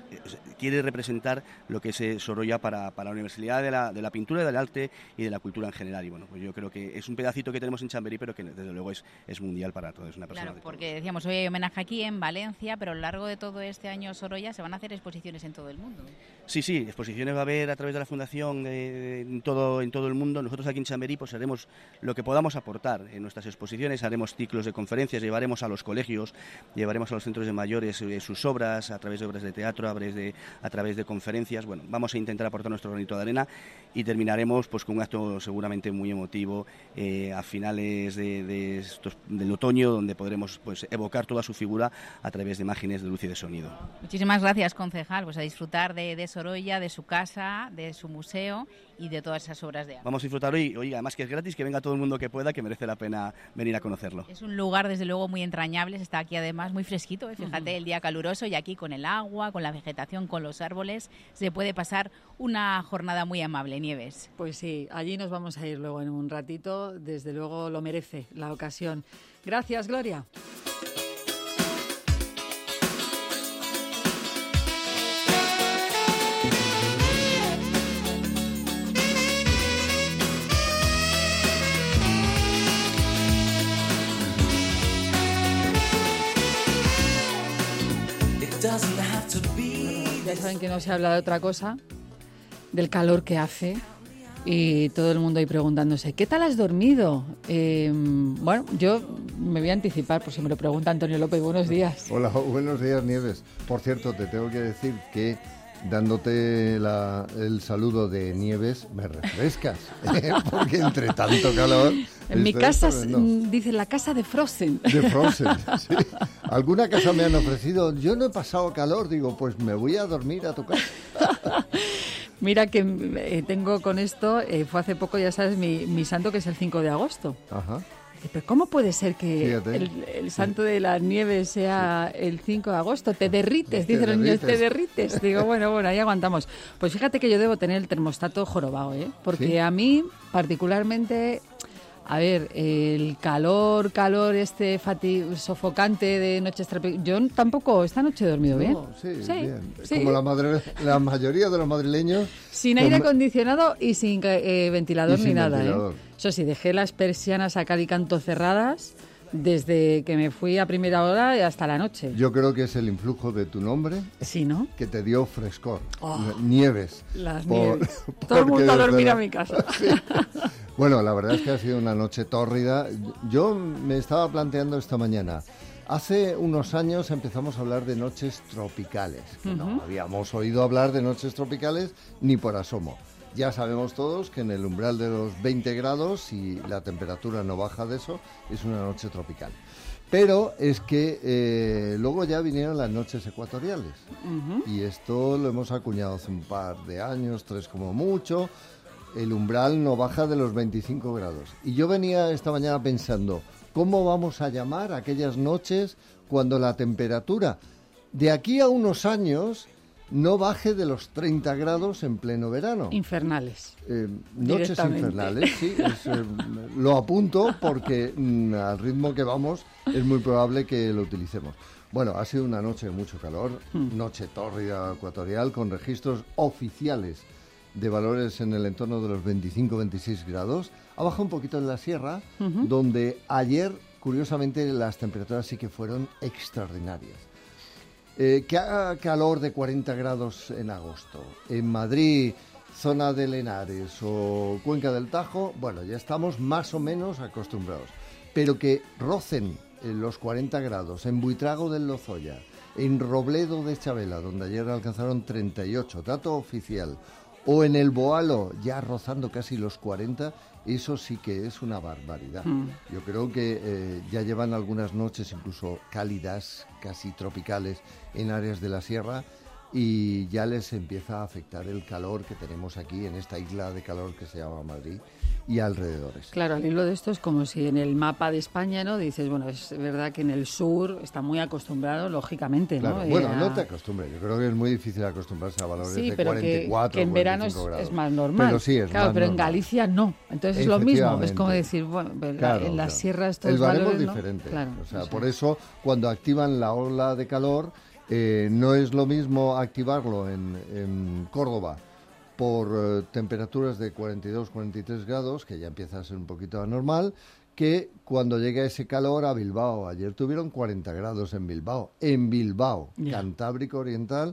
[SPEAKER 16] quiere representar lo que es Sorolla para la universalidad de la pintura, del arte y de la cultura en general, y bueno, pues yo creo que es un pedacito que tenemos en Chamberí, pero que desde luego es mundial para todos, es una persona.
[SPEAKER 13] Claro, porque decíamos, hoy hay homenaje aquí en Valencia, pero a lo largo de todo este año Sorolla se van a hacer exposiciones en todo el mundo.
[SPEAKER 16] Sí, exposiciones va a haber a través de la Fundación en todo el mundo. Nosotros aquí en Chamberí pues haremos lo que podamos aportar en nuestras exposiciones, haremos ciclos de conferencias, llevaremos a los colegios, llevaremos a los centros de mayores sus obras, a través de obras de teatro, a través de conferencias. Bueno, vamos a intentar aportar nuestro granito de arena, y terminaremos pues con un acto seguramente muy emotivo a finales del otoño, donde podremos pues evocar toda su figura a través de imágenes de luz y de sonido.
[SPEAKER 13] Muchísimas gracias, concejal, pues a disfrutar de Sorolla, de su casa, de su museo y de todas esas obras de arte.
[SPEAKER 16] Vamos a disfrutar hoy, además que es gratis, que venga todo el mundo que pueda, que merece la pena venir a conocerlo.
[SPEAKER 13] Es un lugar desde luego muy entrañable, está aquí además muy fresquito, fíjate, el día caluroso, y aquí con el agua, con la vegetación, con los árboles, se puede pasar una jornada muy amable. Nieves.
[SPEAKER 2] Pues sí, allí nos vamos a ir luego en un ratito, desde luego lo merece la ocasión. Gracias, Gloria. Ya saben que no se habla de otra cosa, del calor que hace, y todo el mundo ahí preguntándose, ¿qué tal has dormido? Bueno, yo me voy a anticipar, por si me lo pregunta Antonio López. Buenos días.
[SPEAKER 17] Hola, buenos días, Nieves. Por cierto, te tengo que decir que dándote el saludo de Nieves me refrescas, porque entre tanto calor...
[SPEAKER 2] En mi casa dice la casa de Frozen.
[SPEAKER 17] De Frozen, sí. ¿Alguna casa me han ofrecido? Yo no he pasado calor, digo, pues me voy a dormir a tu casa.
[SPEAKER 2] Mira que tengo con esto, fue hace poco, ya sabes, mi santo, que es el 5 de agosto. Ajá. Pero ¿cómo puede ser que el santo de la nieve sea el 5 de agosto? Te derrites, dicen los niños, te derrites. Digo, bueno, ahí aguantamos. Pues fíjate que yo debo tener el termostato jorobado, porque ¿sí? A mí, particularmente... A ver, el calor sofocante de noches tropicales. Yo tampoco, esta noche he dormido bien.
[SPEAKER 17] Sí, bien. Sí. Como la mayoría de los madrileños.
[SPEAKER 2] Sin aire acondicionado y sin ventilador ni nada. Eso sí, dejé las persianas a cal y canto cerradas desde que me fui a primera hora y hasta la noche.
[SPEAKER 17] Yo creo que es el influjo de tu nombre,
[SPEAKER 2] sí, ¿no?,
[SPEAKER 17] que te dio frescor. Nieves.
[SPEAKER 2] Las nieves. Todo el mundo a dormir a mi casa.
[SPEAKER 17] Sí. Bueno, la verdad es que ha sido una noche tórrida. Yo me estaba planteando esta mañana, hace unos años empezamos a hablar de noches tropicales, que no habíamos oído hablar de noches tropicales ni por asomo. Ya sabemos todos que en el umbral de los 20 grados, si la temperatura no baja de eso, es una noche tropical. Pero es que luego ya vinieron las noches ecuatoriales. Y esto lo hemos acuñado hace un par de años, 3 como mucho. El umbral no baja de los 25 grados. Y yo venía esta mañana pensando, ¿cómo vamos a llamar aquellas noches cuando la temperatura de aquí a unos años no baje de los 30 grados en pleno verano?
[SPEAKER 2] Infernales.
[SPEAKER 17] Noches infernales, sí. Lo apunto porque al ritmo que vamos es muy probable que lo utilicemos. Bueno, ha sido una noche de mucho calor, noche tórrida ecuatorial con registros oficiales de valores en el entorno de los 25-26 grados. Ha bajado un poquito en la sierra, donde ayer, curiosamente, las temperaturas sí que fueron extraordinarias. Que haga calor de 40 grados en agosto en Madrid, zona de Henares o Cuenca del Tajo, bueno, ya estamos más o menos acostumbrados. Pero que rocen los 40 grados en Buitrago del Lozoya, en Robledo de Chabela, donde ayer alcanzaron 38, dato oficial, o en el Boalo, ya rozando casi los 40, eso sí que es una barbaridad. Yo creo que ya llevan algunas noches incluso cálidas, casi tropicales, en áreas de la sierra, y ya les empieza a afectar el calor que tenemos aquí en esta isla de calor que se llama Madrid y alrededores.
[SPEAKER 2] Claro, al hilo de esto es como si en el mapa de España, ¿no? Dices, bueno, es verdad que en el sur está muy acostumbrado, lógicamente, ¿no?
[SPEAKER 17] Claro, bueno, no te acostumbres. Yo creo que es muy difícil acostumbrarse a valores de
[SPEAKER 2] pero
[SPEAKER 17] 44
[SPEAKER 2] que en verano es más normal.
[SPEAKER 17] Pero sí, es
[SPEAKER 2] claro,
[SPEAKER 17] más
[SPEAKER 2] pero
[SPEAKER 17] normal.
[SPEAKER 2] En Galicia no. Entonces es lo mismo. Es como decir, bueno, en la sierra estos
[SPEAKER 17] valores... El baremo es
[SPEAKER 2] ¿no?
[SPEAKER 17] diferente.
[SPEAKER 2] Claro,
[SPEAKER 17] o sea, por eso, cuando activan la ola de calor, no es lo mismo activarlo en Córdoba por temperaturas de 42-43 grados, que ya empieza a ser un poquito anormal, que cuando llega ese calor a Bilbao. Ayer tuvieron 40 grados en Bilbao, Cantábrico Oriental,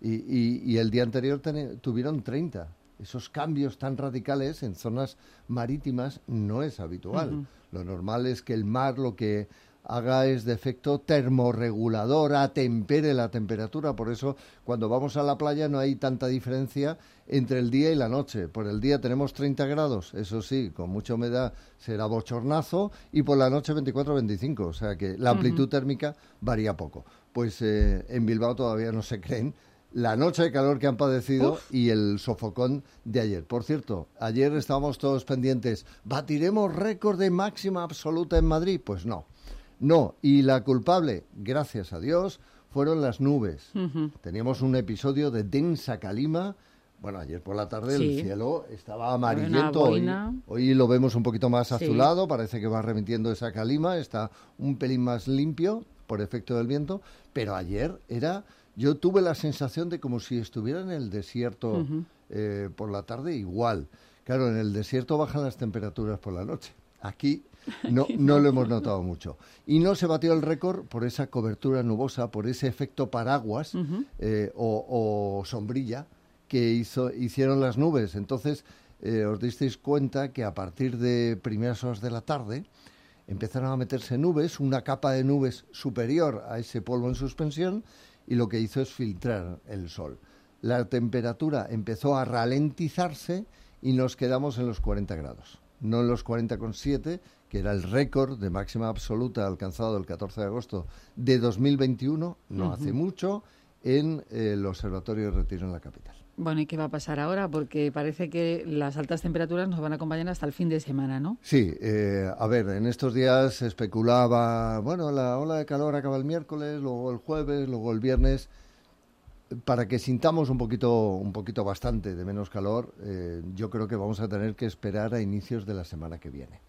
[SPEAKER 17] y el día anterior tuvieron 30. Esos cambios tan radicales en zonas marítimas no es habitual. Lo normal es que el mar lo que haga es de efecto termorregulador, atempere la temperatura. Por eso, cuando vamos a la playa no hay tanta diferencia entre el día y la noche. Por el día tenemos 30 grados, eso sí, con mucha humedad será bochornazo, y por la noche 24-25, o sea que la amplitud térmica varía poco. Pues en Bilbao todavía no se creen la noche de calor que han padecido y el sofocón de ayer. Por cierto, ayer estábamos todos pendientes, ¿batiremos récord de máxima absoluta en Madrid? Pues no. No, y la culpable, gracias a Dios, fueron las nubes. Teníamos un episodio de densa calima. Bueno, ayer por la tarde el cielo estaba amarillento. Hoy lo vemos un poquito más azulado, parece que va remitiendo esa calima, está un pelín más limpio por efecto del viento, pero ayer yo tuve la sensación de como si estuviera en el desierto por la tarde igual. Claro, en el desierto bajan las temperaturas por la noche. Aquí no lo hemos notado mucho. Y no se batió el récord por esa cobertura nubosa, por ese efecto paraguas o sombrilla que hicieron las nubes. Entonces, os disteis cuenta que a partir de primeras horas de la tarde empezaron a meterse nubes, una capa de nubes superior a ese polvo en suspensión, y lo que hizo es filtrar el sol. La temperatura empezó a ralentizarse y nos quedamos en los 40 grados. No en los 40,7, que era el récord de máxima absoluta alcanzado el 14 de agosto de 2021, no hace mucho, en el Observatorio de Retiro en la capital.
[SPEAKER 2] Bueno, ¿y qué va a pasar ahora? Porque parece que las altas temperaturas nos van a acompañar hasta el fin de semana, ¿no?
[SPEAKER 17] Sí, a ver, en estos días se especulaba, bueno, la ola de calor acaba el miércoles, luego el jueves, luego el viernes. Para que sintamos un poquito bastante de menos calor, yo creo que vamos a tener que esperar a inicios de la semana que viene.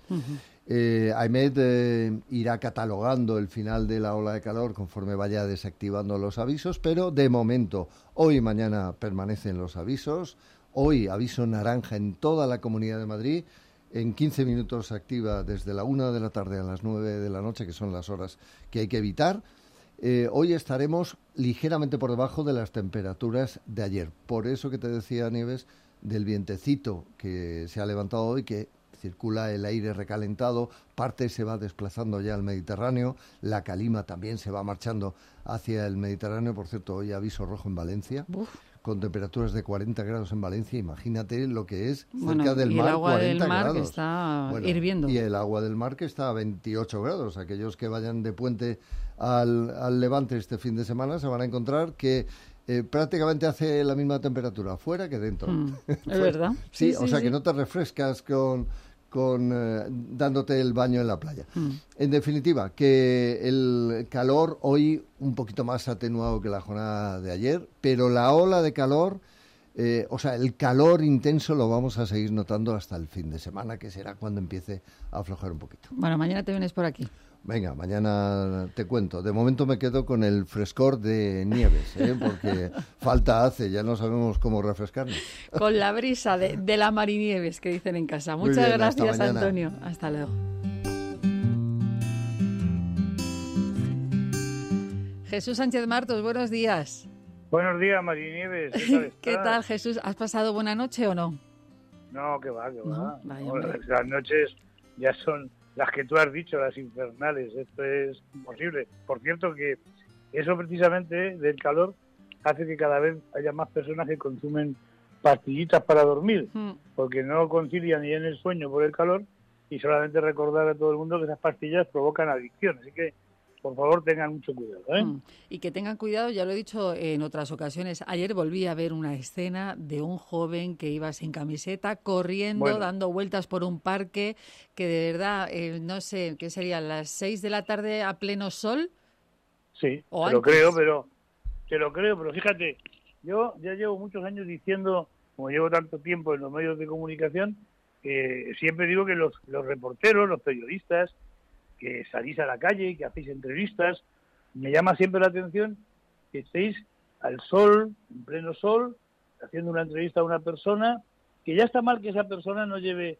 [SPEAKER 17] AEMET irá catalogando el final de la ola de calor conforme vaya desactivando los avisos, pero de momento, hoy y mañana permanecen los avisos. Hoy aviso naranja en toda la Comunidad de Madrid. En 15 minutos se activa desde la 1 de la tarde a las 9 de la noche, que son las horas que hay que evitar. Hoy estaremos ligeramente por debajo de las temperaturas de ayer. Por eso que te decía, Nieves, del vientecito que se ha levantado hoy, que circula el aire recalentado, parte se va desplazando ya al Mediterráneo, la calima también se va marchando hacia el Mediterráneo. Por cierto, hoy aviso rojo en Valencia, con temperaturas de 40 grados en Valencia, imagínate lo que es cerca
[SPEAKER 2] Bueno,
[SPEAKER 17] del
[SPEAKER 2] y
[SPEAKER 17] mar,
[SPEAKER 2] el agua
[SPEAKER 17] 40
[SPEAKER 2] del mar
[SPEAKER 17] grados.
[SPEAKER 2] que está
[SPEAKER 17] Bueno,
[SPEAKER 2] hirviendo.
[SPEAKER 17] Y el agua del mar que está a 28 grados. Aquellos que vayan de puente al Levante este fin de semana se van a encontrar que prácticamente hace la misma temperatura afuera que dentro.
[SPEAKER 2] Es verdad.
[SPEAKER 17] Sí, o sea que no te refrescas con dándote el baño en la playa. En definitiva, que el calor hoy un poquito más atenuado que la jornada de ayer, pero la ola de calor, o sea, el calor intenso lo vamos a seguir notando hasta el fin de semana, que será cuando empiece a aflojar un poquito.
[SPEAKER 2] Bueno, mañana te vienes por aquí.
[SPEAKER 17] Venga, mañana te cuento. De momento me quedo con el frescor de Nieves, porque falta hace, ya no sabemos cómo refrescarnos.
[SPEAKER 2] Con la brisa de la Marinieves, que dicen en casa.
[SPEAKER 17] Muy
[SPEAKER 2] Muchas
[SPEAKER 17] bien, hasta
[SPEAKER 2] gracias,
[SPEAKER 17] mañana.
[SPEAKER 2] Antonio. Hasta luego. Jesús Sánchez Martos, buenos días.
[SPEAKER 18] Buenos días, Marinieves. ¿Qué tal estás?
[SPEAKER 2] ¿Qué tal, Jesús? ¿Has pasado buena noche o no?
[SPEAKER 18] No, que va, que va.
[SPEAKER 2] No, vaya,
[SPEAKER 18] No,
[SPEAKER 2] hombre.
[SPEAKER 18] las noches ya son las que tú has dicho, las infernales. Esto es imposible. Por cierto que eso precisamente del calor hace que cada vez haya más personas que consumen pastillitas para dormir, porque no concilian ni en el sueño por el calor, y solamente recordar a todo el mundo que esas pastillas provocan adicción. Así que, por favor, tengan mucho cuidado, ¿eh?
[SPEAKER 2] Y que tengan cuidado, ya lo he dicho en otras ocasiones. Ayer volví a ver una escena de un joven que iba sin camiseta, corriendo,
[SPEAKER 18] Bueno.
[SPEAKER 2] dando vueltas por un parque, que de verdad, no sé, ¿qué serían? ¿Las 6 de la tarde a pleno sol?
[SPEAKER 18] Sí,
[SPEAKER 2] O
[SPEAKER 18] te lo
[SPEAKER 2] antes.
[SPEAKER 18] creo, pero fíjate, yo ya llevo muchos años diciendo, como llevo tanto tiempo en los medios de comunicación, que siempre digo que los reporteros, los periodistas, que salís a la calle y que hacéis entrevistas, me llama siempre la atención que estéis al sol, en pleno sol, haciendo una entrevista a una persona, que ya está mal que esa persona no lleve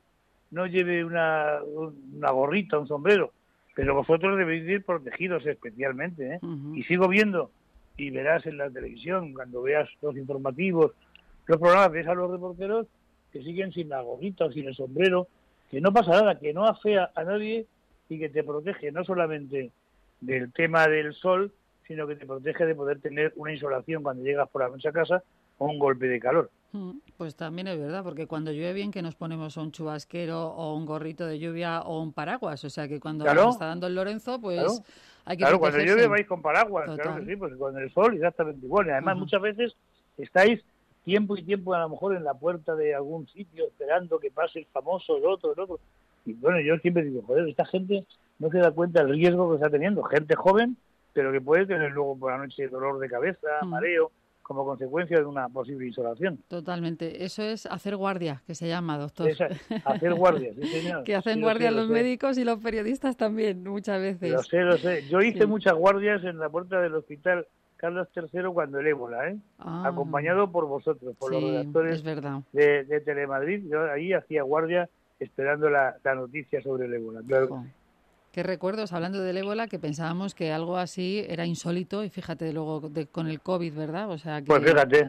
[SPEAKER 18] una gorrita, un sombrero, pero vosotros debéis ir protegidos especialmente, ¿eh? Y sigo viendo, y verás en la televisión, cuando veas los informativos, los programas, ves a los reporteros que siguen sin la gorrita o sin el sombrero, que no pasa nada, que no afea a nadie y que te protege no solamente del tema del sol, sino que te protege de poder tener una insolación cuando llegas por la noche a casa o un golpe de calor.
[SPEAKER 2] Pues también es verdad, porque cuando llueve bien que nos ponemos un chubasquero o un gorrito de lluvia o un paraguas, o sea que cuando
[SPEAKER 18] Claro.
[SPEAKER 2] nos está dando el Lorenzo, pues
[SPEAKER 18] Claro.
[SPEAKER 2] hay que
[SPEAKER 18] Claro, cuando
[SPEAKER 2] protegerse.
[SPEAKER 18] llueve vais con paraguas,
[SPEAKER 2] Total.
[SPEAKER 18] claro que sí, pues con el sol exactamente igual. Y además muchas veces estáis tiempo y tiempo a lo mejor en la puerta de algún sitio esperando que pase el famoso, el otro. Y bueno, yo siempre digo, joder, esta gente no se da cuenta del riesgo que está teniendo. Gente joven, pero que puede tener luego por la noche dolor de cabeza, mareo, como consecuencia de una posible insolación.
[SPEAKER 2] Totalmente. Eso es hacer guardia, que se llama, doctor.
[SPEAKER 18] Hacer guardia, sí señor.
[SPEAKER 2] Que hacen
[SPEAKER 18] Sí, lo
[SPEAKER 2] guardia
[SPEAKER 18] sé, lo
[SPEAKER 2] los
[SPEAKER 18] sé.
[SPEAKER 2] médicos y los periodistas también, muchas veces.
[SPEAKER 18] Lo sé. Yo hice
[SPEAKER 2] Sí.
[SPEAKER 18] muchas guardias en la puerta del hospital Carlos III cuando el ébola, acompañado por vosotros, por los
[SPEAKER 2] Sí,
[SPEAKER 18] redactores
[SPEAKER 2] es verdad.
[SPEAKER 18] de Telemadrid. Yo ahí hacía guardia esperando la noticia sobre el ébola. Claro.
[SPEAKER 2] Qué recuerdos, hablando del ébola, que pensábamos que algo así era insólito y fíjate luego con el COVID, ¿verdad? O sea que...
[SPEAKER 18] Pues fíjate.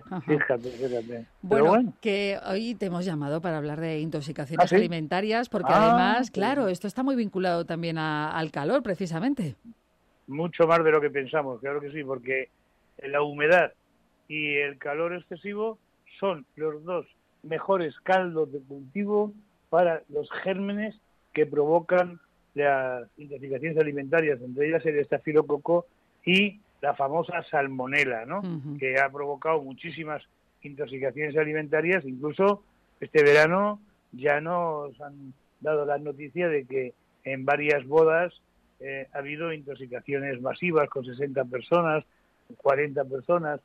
[SPEAKER 2] Bueno,
[SPEAKER 18] Pero bueno,
[SPEAKER 2] que hoy te hemos llamado para hablar de intoxicaciones
[SPEAKER 18] ¿sí?
[SPEAKER 2] alimentarias, porque además, claro, esto está muy vinculado también al calor, precisamente.
[SPEAKER 18] mucho más de lo que pensamos, claro que sí, porque la humedad y el calor excesivo son los dos mejores caldos de cultivo para los gérmenes que provocan las intoxicaciones alimentarias, entre ellas el estafilococo y la famosa salmonela, ¿no? Que ha provocado muchísimas intoxicaciones alimentarias. Incluso este verano ya nos han dado la noticia de que en varias bodas ha habido intoxicaciones masivas con 60 personas, 40 personas,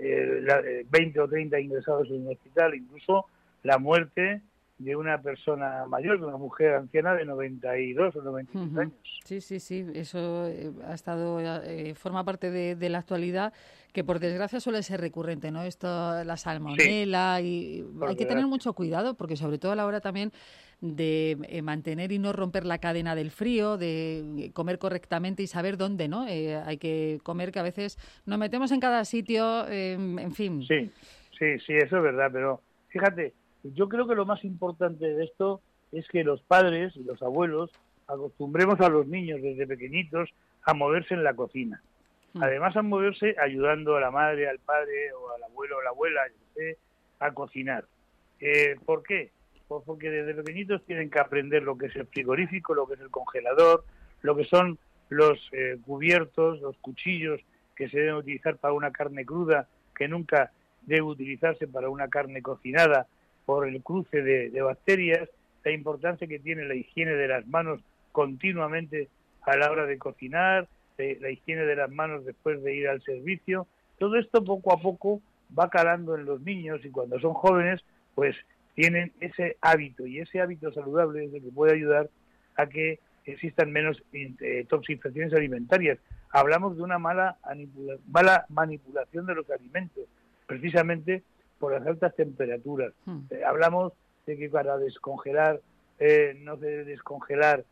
[SPEAKER 18] 20 o 30 ingresados en un hospital, incluso la muerte de una persona mayor, de una mujer anciana de 92 o 93 años.
[SPEAKER 2] Sí, eso ha estado forma parte de la actualidad, que por desgracia suele ser recurrente, ¿no? Esto, la salmonela, y hay que tener mucho cuidado, porque sobre todo a la hora también de mantener y no romper la cadena del frío, de comer correctamente y saber dónde, ¿no? Hay que comer, que a veces nos metemos en cada sitio, en fin.
[SPEAKER 18] Sí, eso es verdad, pero fíjate, yo creo que lo más importante de esto es que los padres y los abuelos acostumbremos a los niños desde pequeñitos a moverse en la cocina. Además, a moverse ayudando a la madre, al padre o al abuelo o a la abuela, a cocinar. ¿Por qué? Pues porque desde pequeñitos tienen que aprender lo que es el frigorífico, lo que es el congelador, lo que son los cubiertos, los cuchillos que se deben utilizar para una carne cruda, que nunca debe utilizarse para una carne cocinada por el cruce de bacterias, la importancia que tiene la higiene de las manos continuamente a la hora de cocinar, la higiene de las manos después de ir al servicio. Todo esto poco a poco va calando en los niños, y cuando son jóvenes pues tienen ese hábito, y ese hábito saludable es el que puede ayudar a que existan menos toxinfecciones alimentarias. Hablamos de una mala manipulación de los alimentos, precisamente por las altas temperaturas. Hablamos de que para descongelar no se debe descongelar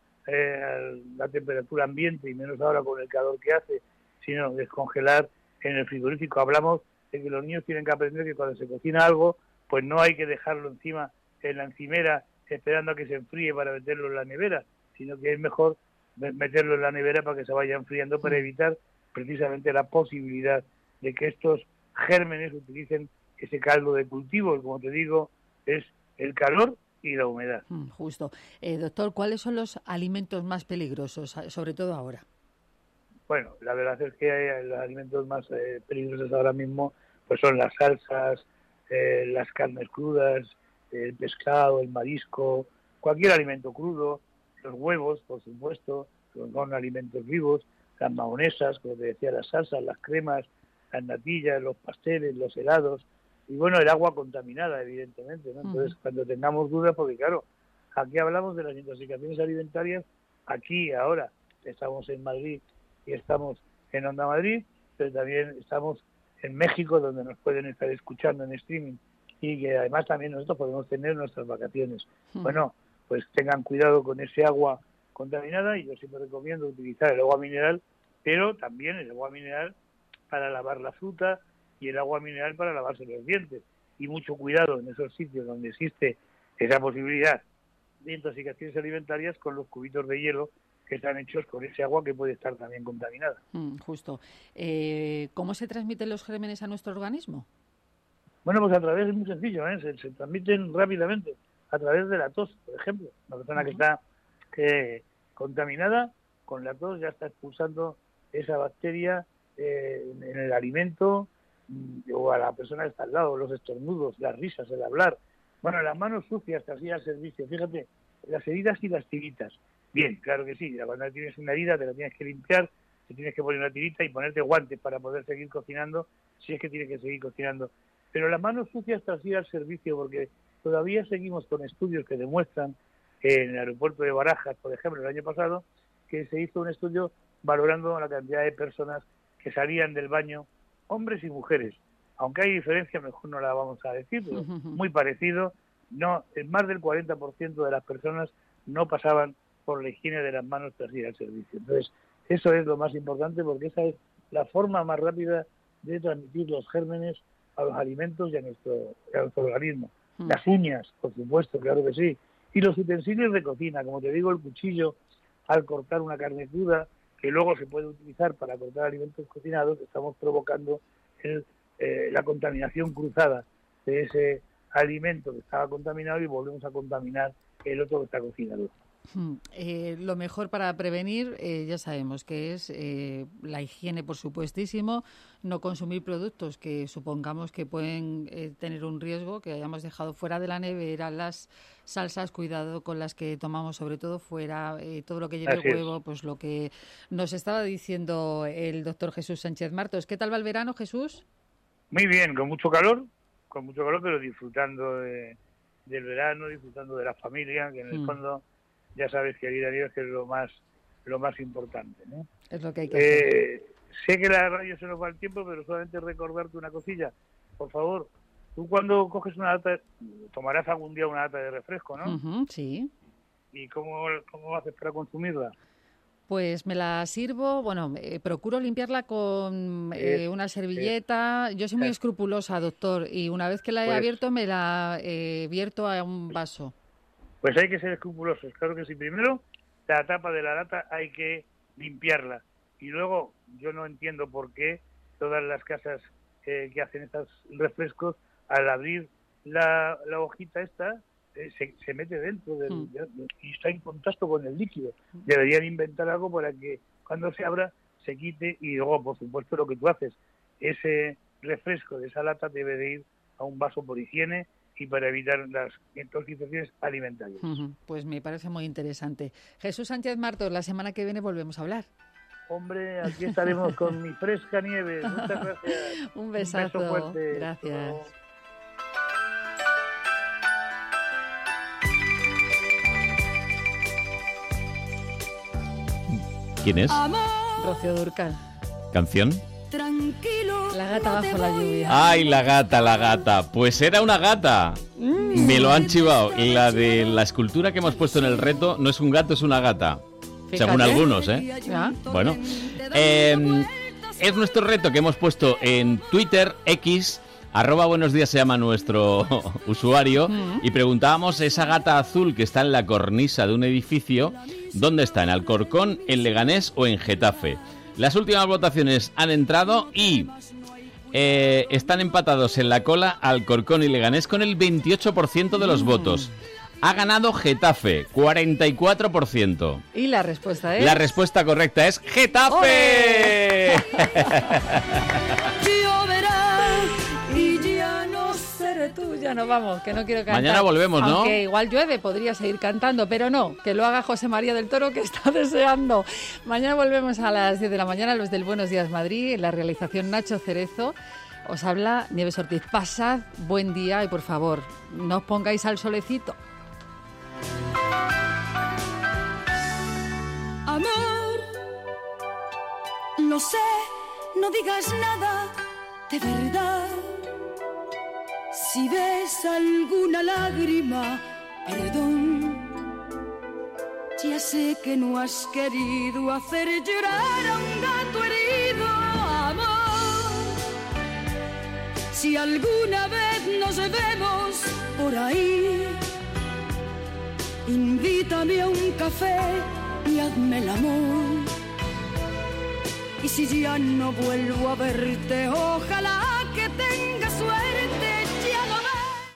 [SPEAKER 18] la temperatura ambiente, y menos ahora con el calor que hace, sino descongelar en el frigorífico. Hablamos de que los niños tienen que aprender que cuando se cocina algo, pues no hay que dejarlo encima en la encimera esperando a que se enfríe para meterlo en la nevera, sino que es mejor meterlo en la nevera para que se vaya enfriando, para evitar precisamente la posibilidad de que estos gérmenes utilicen ese caldo de cultivo, que, como te digo, es el calor y la humedad.
[SPEAKER 2] Justo. Doctor, ¿cuáles son los alimentos más peligrosos, sobre todo ahora?
[SPEAKER 18] Bueno, la verdad es que los alimentos más peligrosos ahora mismo pues son las salsas, las carnes crudas, el pescado, el marisco, cualquier alimento crudo, los huevos, por supuesto, son alimentos vivos, las mayonesas, como te decía, las salsas, las cremas, las natillas, los pasteles, los helados, y bueno, el agua contaminada, evidentemente, ¿no? Entonces, cuando tengamos dudas, porque claro, aquí hablamos de las intoxicaciones alimentarias, aquí ahora estamos en Madrid y estamos en Onda Madrid, pero también estamos en México, donde nos pueden estar escuchando en streaming, y que además también nosotros podemos tener nuestras vacaciones. Bueno, pues tengan cuidado con ese agua contaminada, y yo siempre recomiendo utilizar el agua mineral, pero también el agua mineral para lavar la fruta y el agua mineral para lavarse los dientes. Y mucho cuidado en esos sitios donde existe esa posibilidad de intoxicaciones alimentarias con los cubitos de hielo que están hechos con ese agua que puede estar también contaminada.
[SPEAKER 2] Justo. ¿Cómo se transmiten los gérmenes a nuestro organismo?
[SPEAKER 18] Bueno, pues a través, es muy sencillo, se transmiten rápidamente, a través de la tos, por ejemplo. Una persona que está contaminada, con la tos ya está expulsando esa bacteria en el alimento, o a la persona que está al lado, los estornudos, las risas, el hablar. Bueno, las manos sucias, así al servicio. Fíjate, las heridas y las tiritas. Bien, claro que sí, cuando tienes una herida te la tienes que limpiar, te tienes que poner una tirita y ponerte guantes para poder seguir cocinando, si es que tienes que seguir cocinando. Pero las manos sucias tras ir al servicio, porque todavía seguimos con estudios que demuestran que en el aeropuerto de Barajas, por ejemplo, el año pasado, que se hizo un estudio valorando la cantidad de personas que salían del baño, hombres y mujeres. Aunque hay diferencia, mejor no la vamos a decir, pero muy parecido. No, más del 40% de las personas no pasaban por la higiene de las manos tras ir al servicio. Entonces, eso es lo más importante, porque esa es la forma más rápida de transmitir los gérmenes a los alimentos y a nuestro organismo. Las uñas, por supuesto, claro que sí. Y los utensilios de cocina, como te digo, el cuchillo al cortar una carne cruda, que luego se puede utilizar para cortar alimentos cocinados, estamos provocando la contaminación cruzada de ese alimento que estaba contaminado, y volvemos a contaminar el otro que está cocinado.
[SPEAKER 2] Lo mejor para prevenir, ya sabemos que es la higiene, por supuestísimo, no consumir productos que supongamos que pueden tener un riesgo, que hayamos dejado fuera de la nevera, las salsas, cuidado con las que tomamos, sobre todo fuera, todo lo que lleve huevo, pues lo que nos estaba diciendo el doctor Jesús Sánchez Martos. ¿Qué tal va el verano, Jesús?
[SPEAKER 18] Muy bien, con mucho calor, pero disfrutando del verano, disfrutando de la familia, que en el fondo ya sabes, querida Dios, que es lo más importante, ¿no?
[SPEAKER 2] Es lo que hay que hacer.
[SPEAKER 18] Sé que la radio se nos va el tiempo, pero solamente recordarte una cosilla. Por favor, tú cuando coges una lata, tomarás algún día una lata de refresco, ¿no?
[SPEAKER 2] Sí.
[SPEAKER 18] ¿Y cómo haces para consumirla?
[SPEAKER 2] Pues me la sirvo, procuro limpiarla con una servilleta. Yo soy muy escrupulosa, doctor, y una vez que la he abierto me la vierto a un vaso.
[SPEAKER 18] Pues hay que ser escrupulosos, claro que sí. Primero, la tapa de la lata hay que limpiarla. Y luego, yo no entiendo por qué todas las casas que hacen estos refrescos al abrir la hojita esta, se mete dentro y está en contacto con el líquido. Deberían inventar algo para que cuando se abra se quite, y luego, por supuesto, lo que tú haces, ese refresco de esa lata debe de ir a un vaso por higiene y para evitar las intoxicaciones alimentarias.
[SPEAKER 2] Pues me parece muy interesante. Jesús Sánchez Martos, la semana que viene volvemos a hablar.
[SPEAKER 18] Hombre, aquí estaremos con mi fresca nieve. Muchas gracias.
[SPEAKER 2] Un besazo.
[SPEAKER 18] Un beso fuerte.
[SPEAKER 2] Gracias.
[SPEAKER 3] ¿Quién es?
[SPEAKER 2] Rocío Dúrcal.
[SPEAKER 3] ¿Canción?
[SPEAKER 2] La gata bajo la lluvia.
[SPEAKER 3] ¡Ay, la gata! Pues era una gata. Me lo han chivado. La de la escultura que hemos puesto en el reto no es un gato, es una gata. Fíjate. Según algunos, ¿eh? ¿Ya? Bueno. Es nuestro reto que hemos puesto en Twitter, X, @buenos días se llama nuestro usuario, y preguntábamos, esa gata azul que está en la cornisa de un edificio, ¿dónde está? ¿En Alcorcón, en Leganés o en Getafe? Las últimas votaciones han entrado y están empatados en la cola Alcorcón y Leganés con el 28% de los votos. Ha ganado Getafe, 44%.
[SPEAKER 2] ¿Y la respuesta es?
[SPEAKER 3] La respuesta correcta es ¡Getafe!
[SPEAKER 2] Ya nos vamos, que no quiero cantar.
[SPEAKER 3] Mañana volvemos, ¿no?
[SPEAKER 2] Aunque igual llueve, podría seguir cantando, pero no, que lo haga José María del Toro, que está deseando. Mañana volvemos a las 10 de la mañana, los del Buenos Días Madrid, en la realización Nacho Cerezo. Os habla Nieves Ortiz. Pasad buen día y, por favor, no os pongáis al solecito.
[SPEAKER 19] Amor, lo sé, no digas nada de verdad. Si ves alguna lágrima, perdón. Ya sé que no has querido hacer llorar a un gato herido, amor. Si alguna vez nos vemos por ahí, invítame a un café y hazme el amor. Y si ya no vuelvo a verte, ojalá que tenga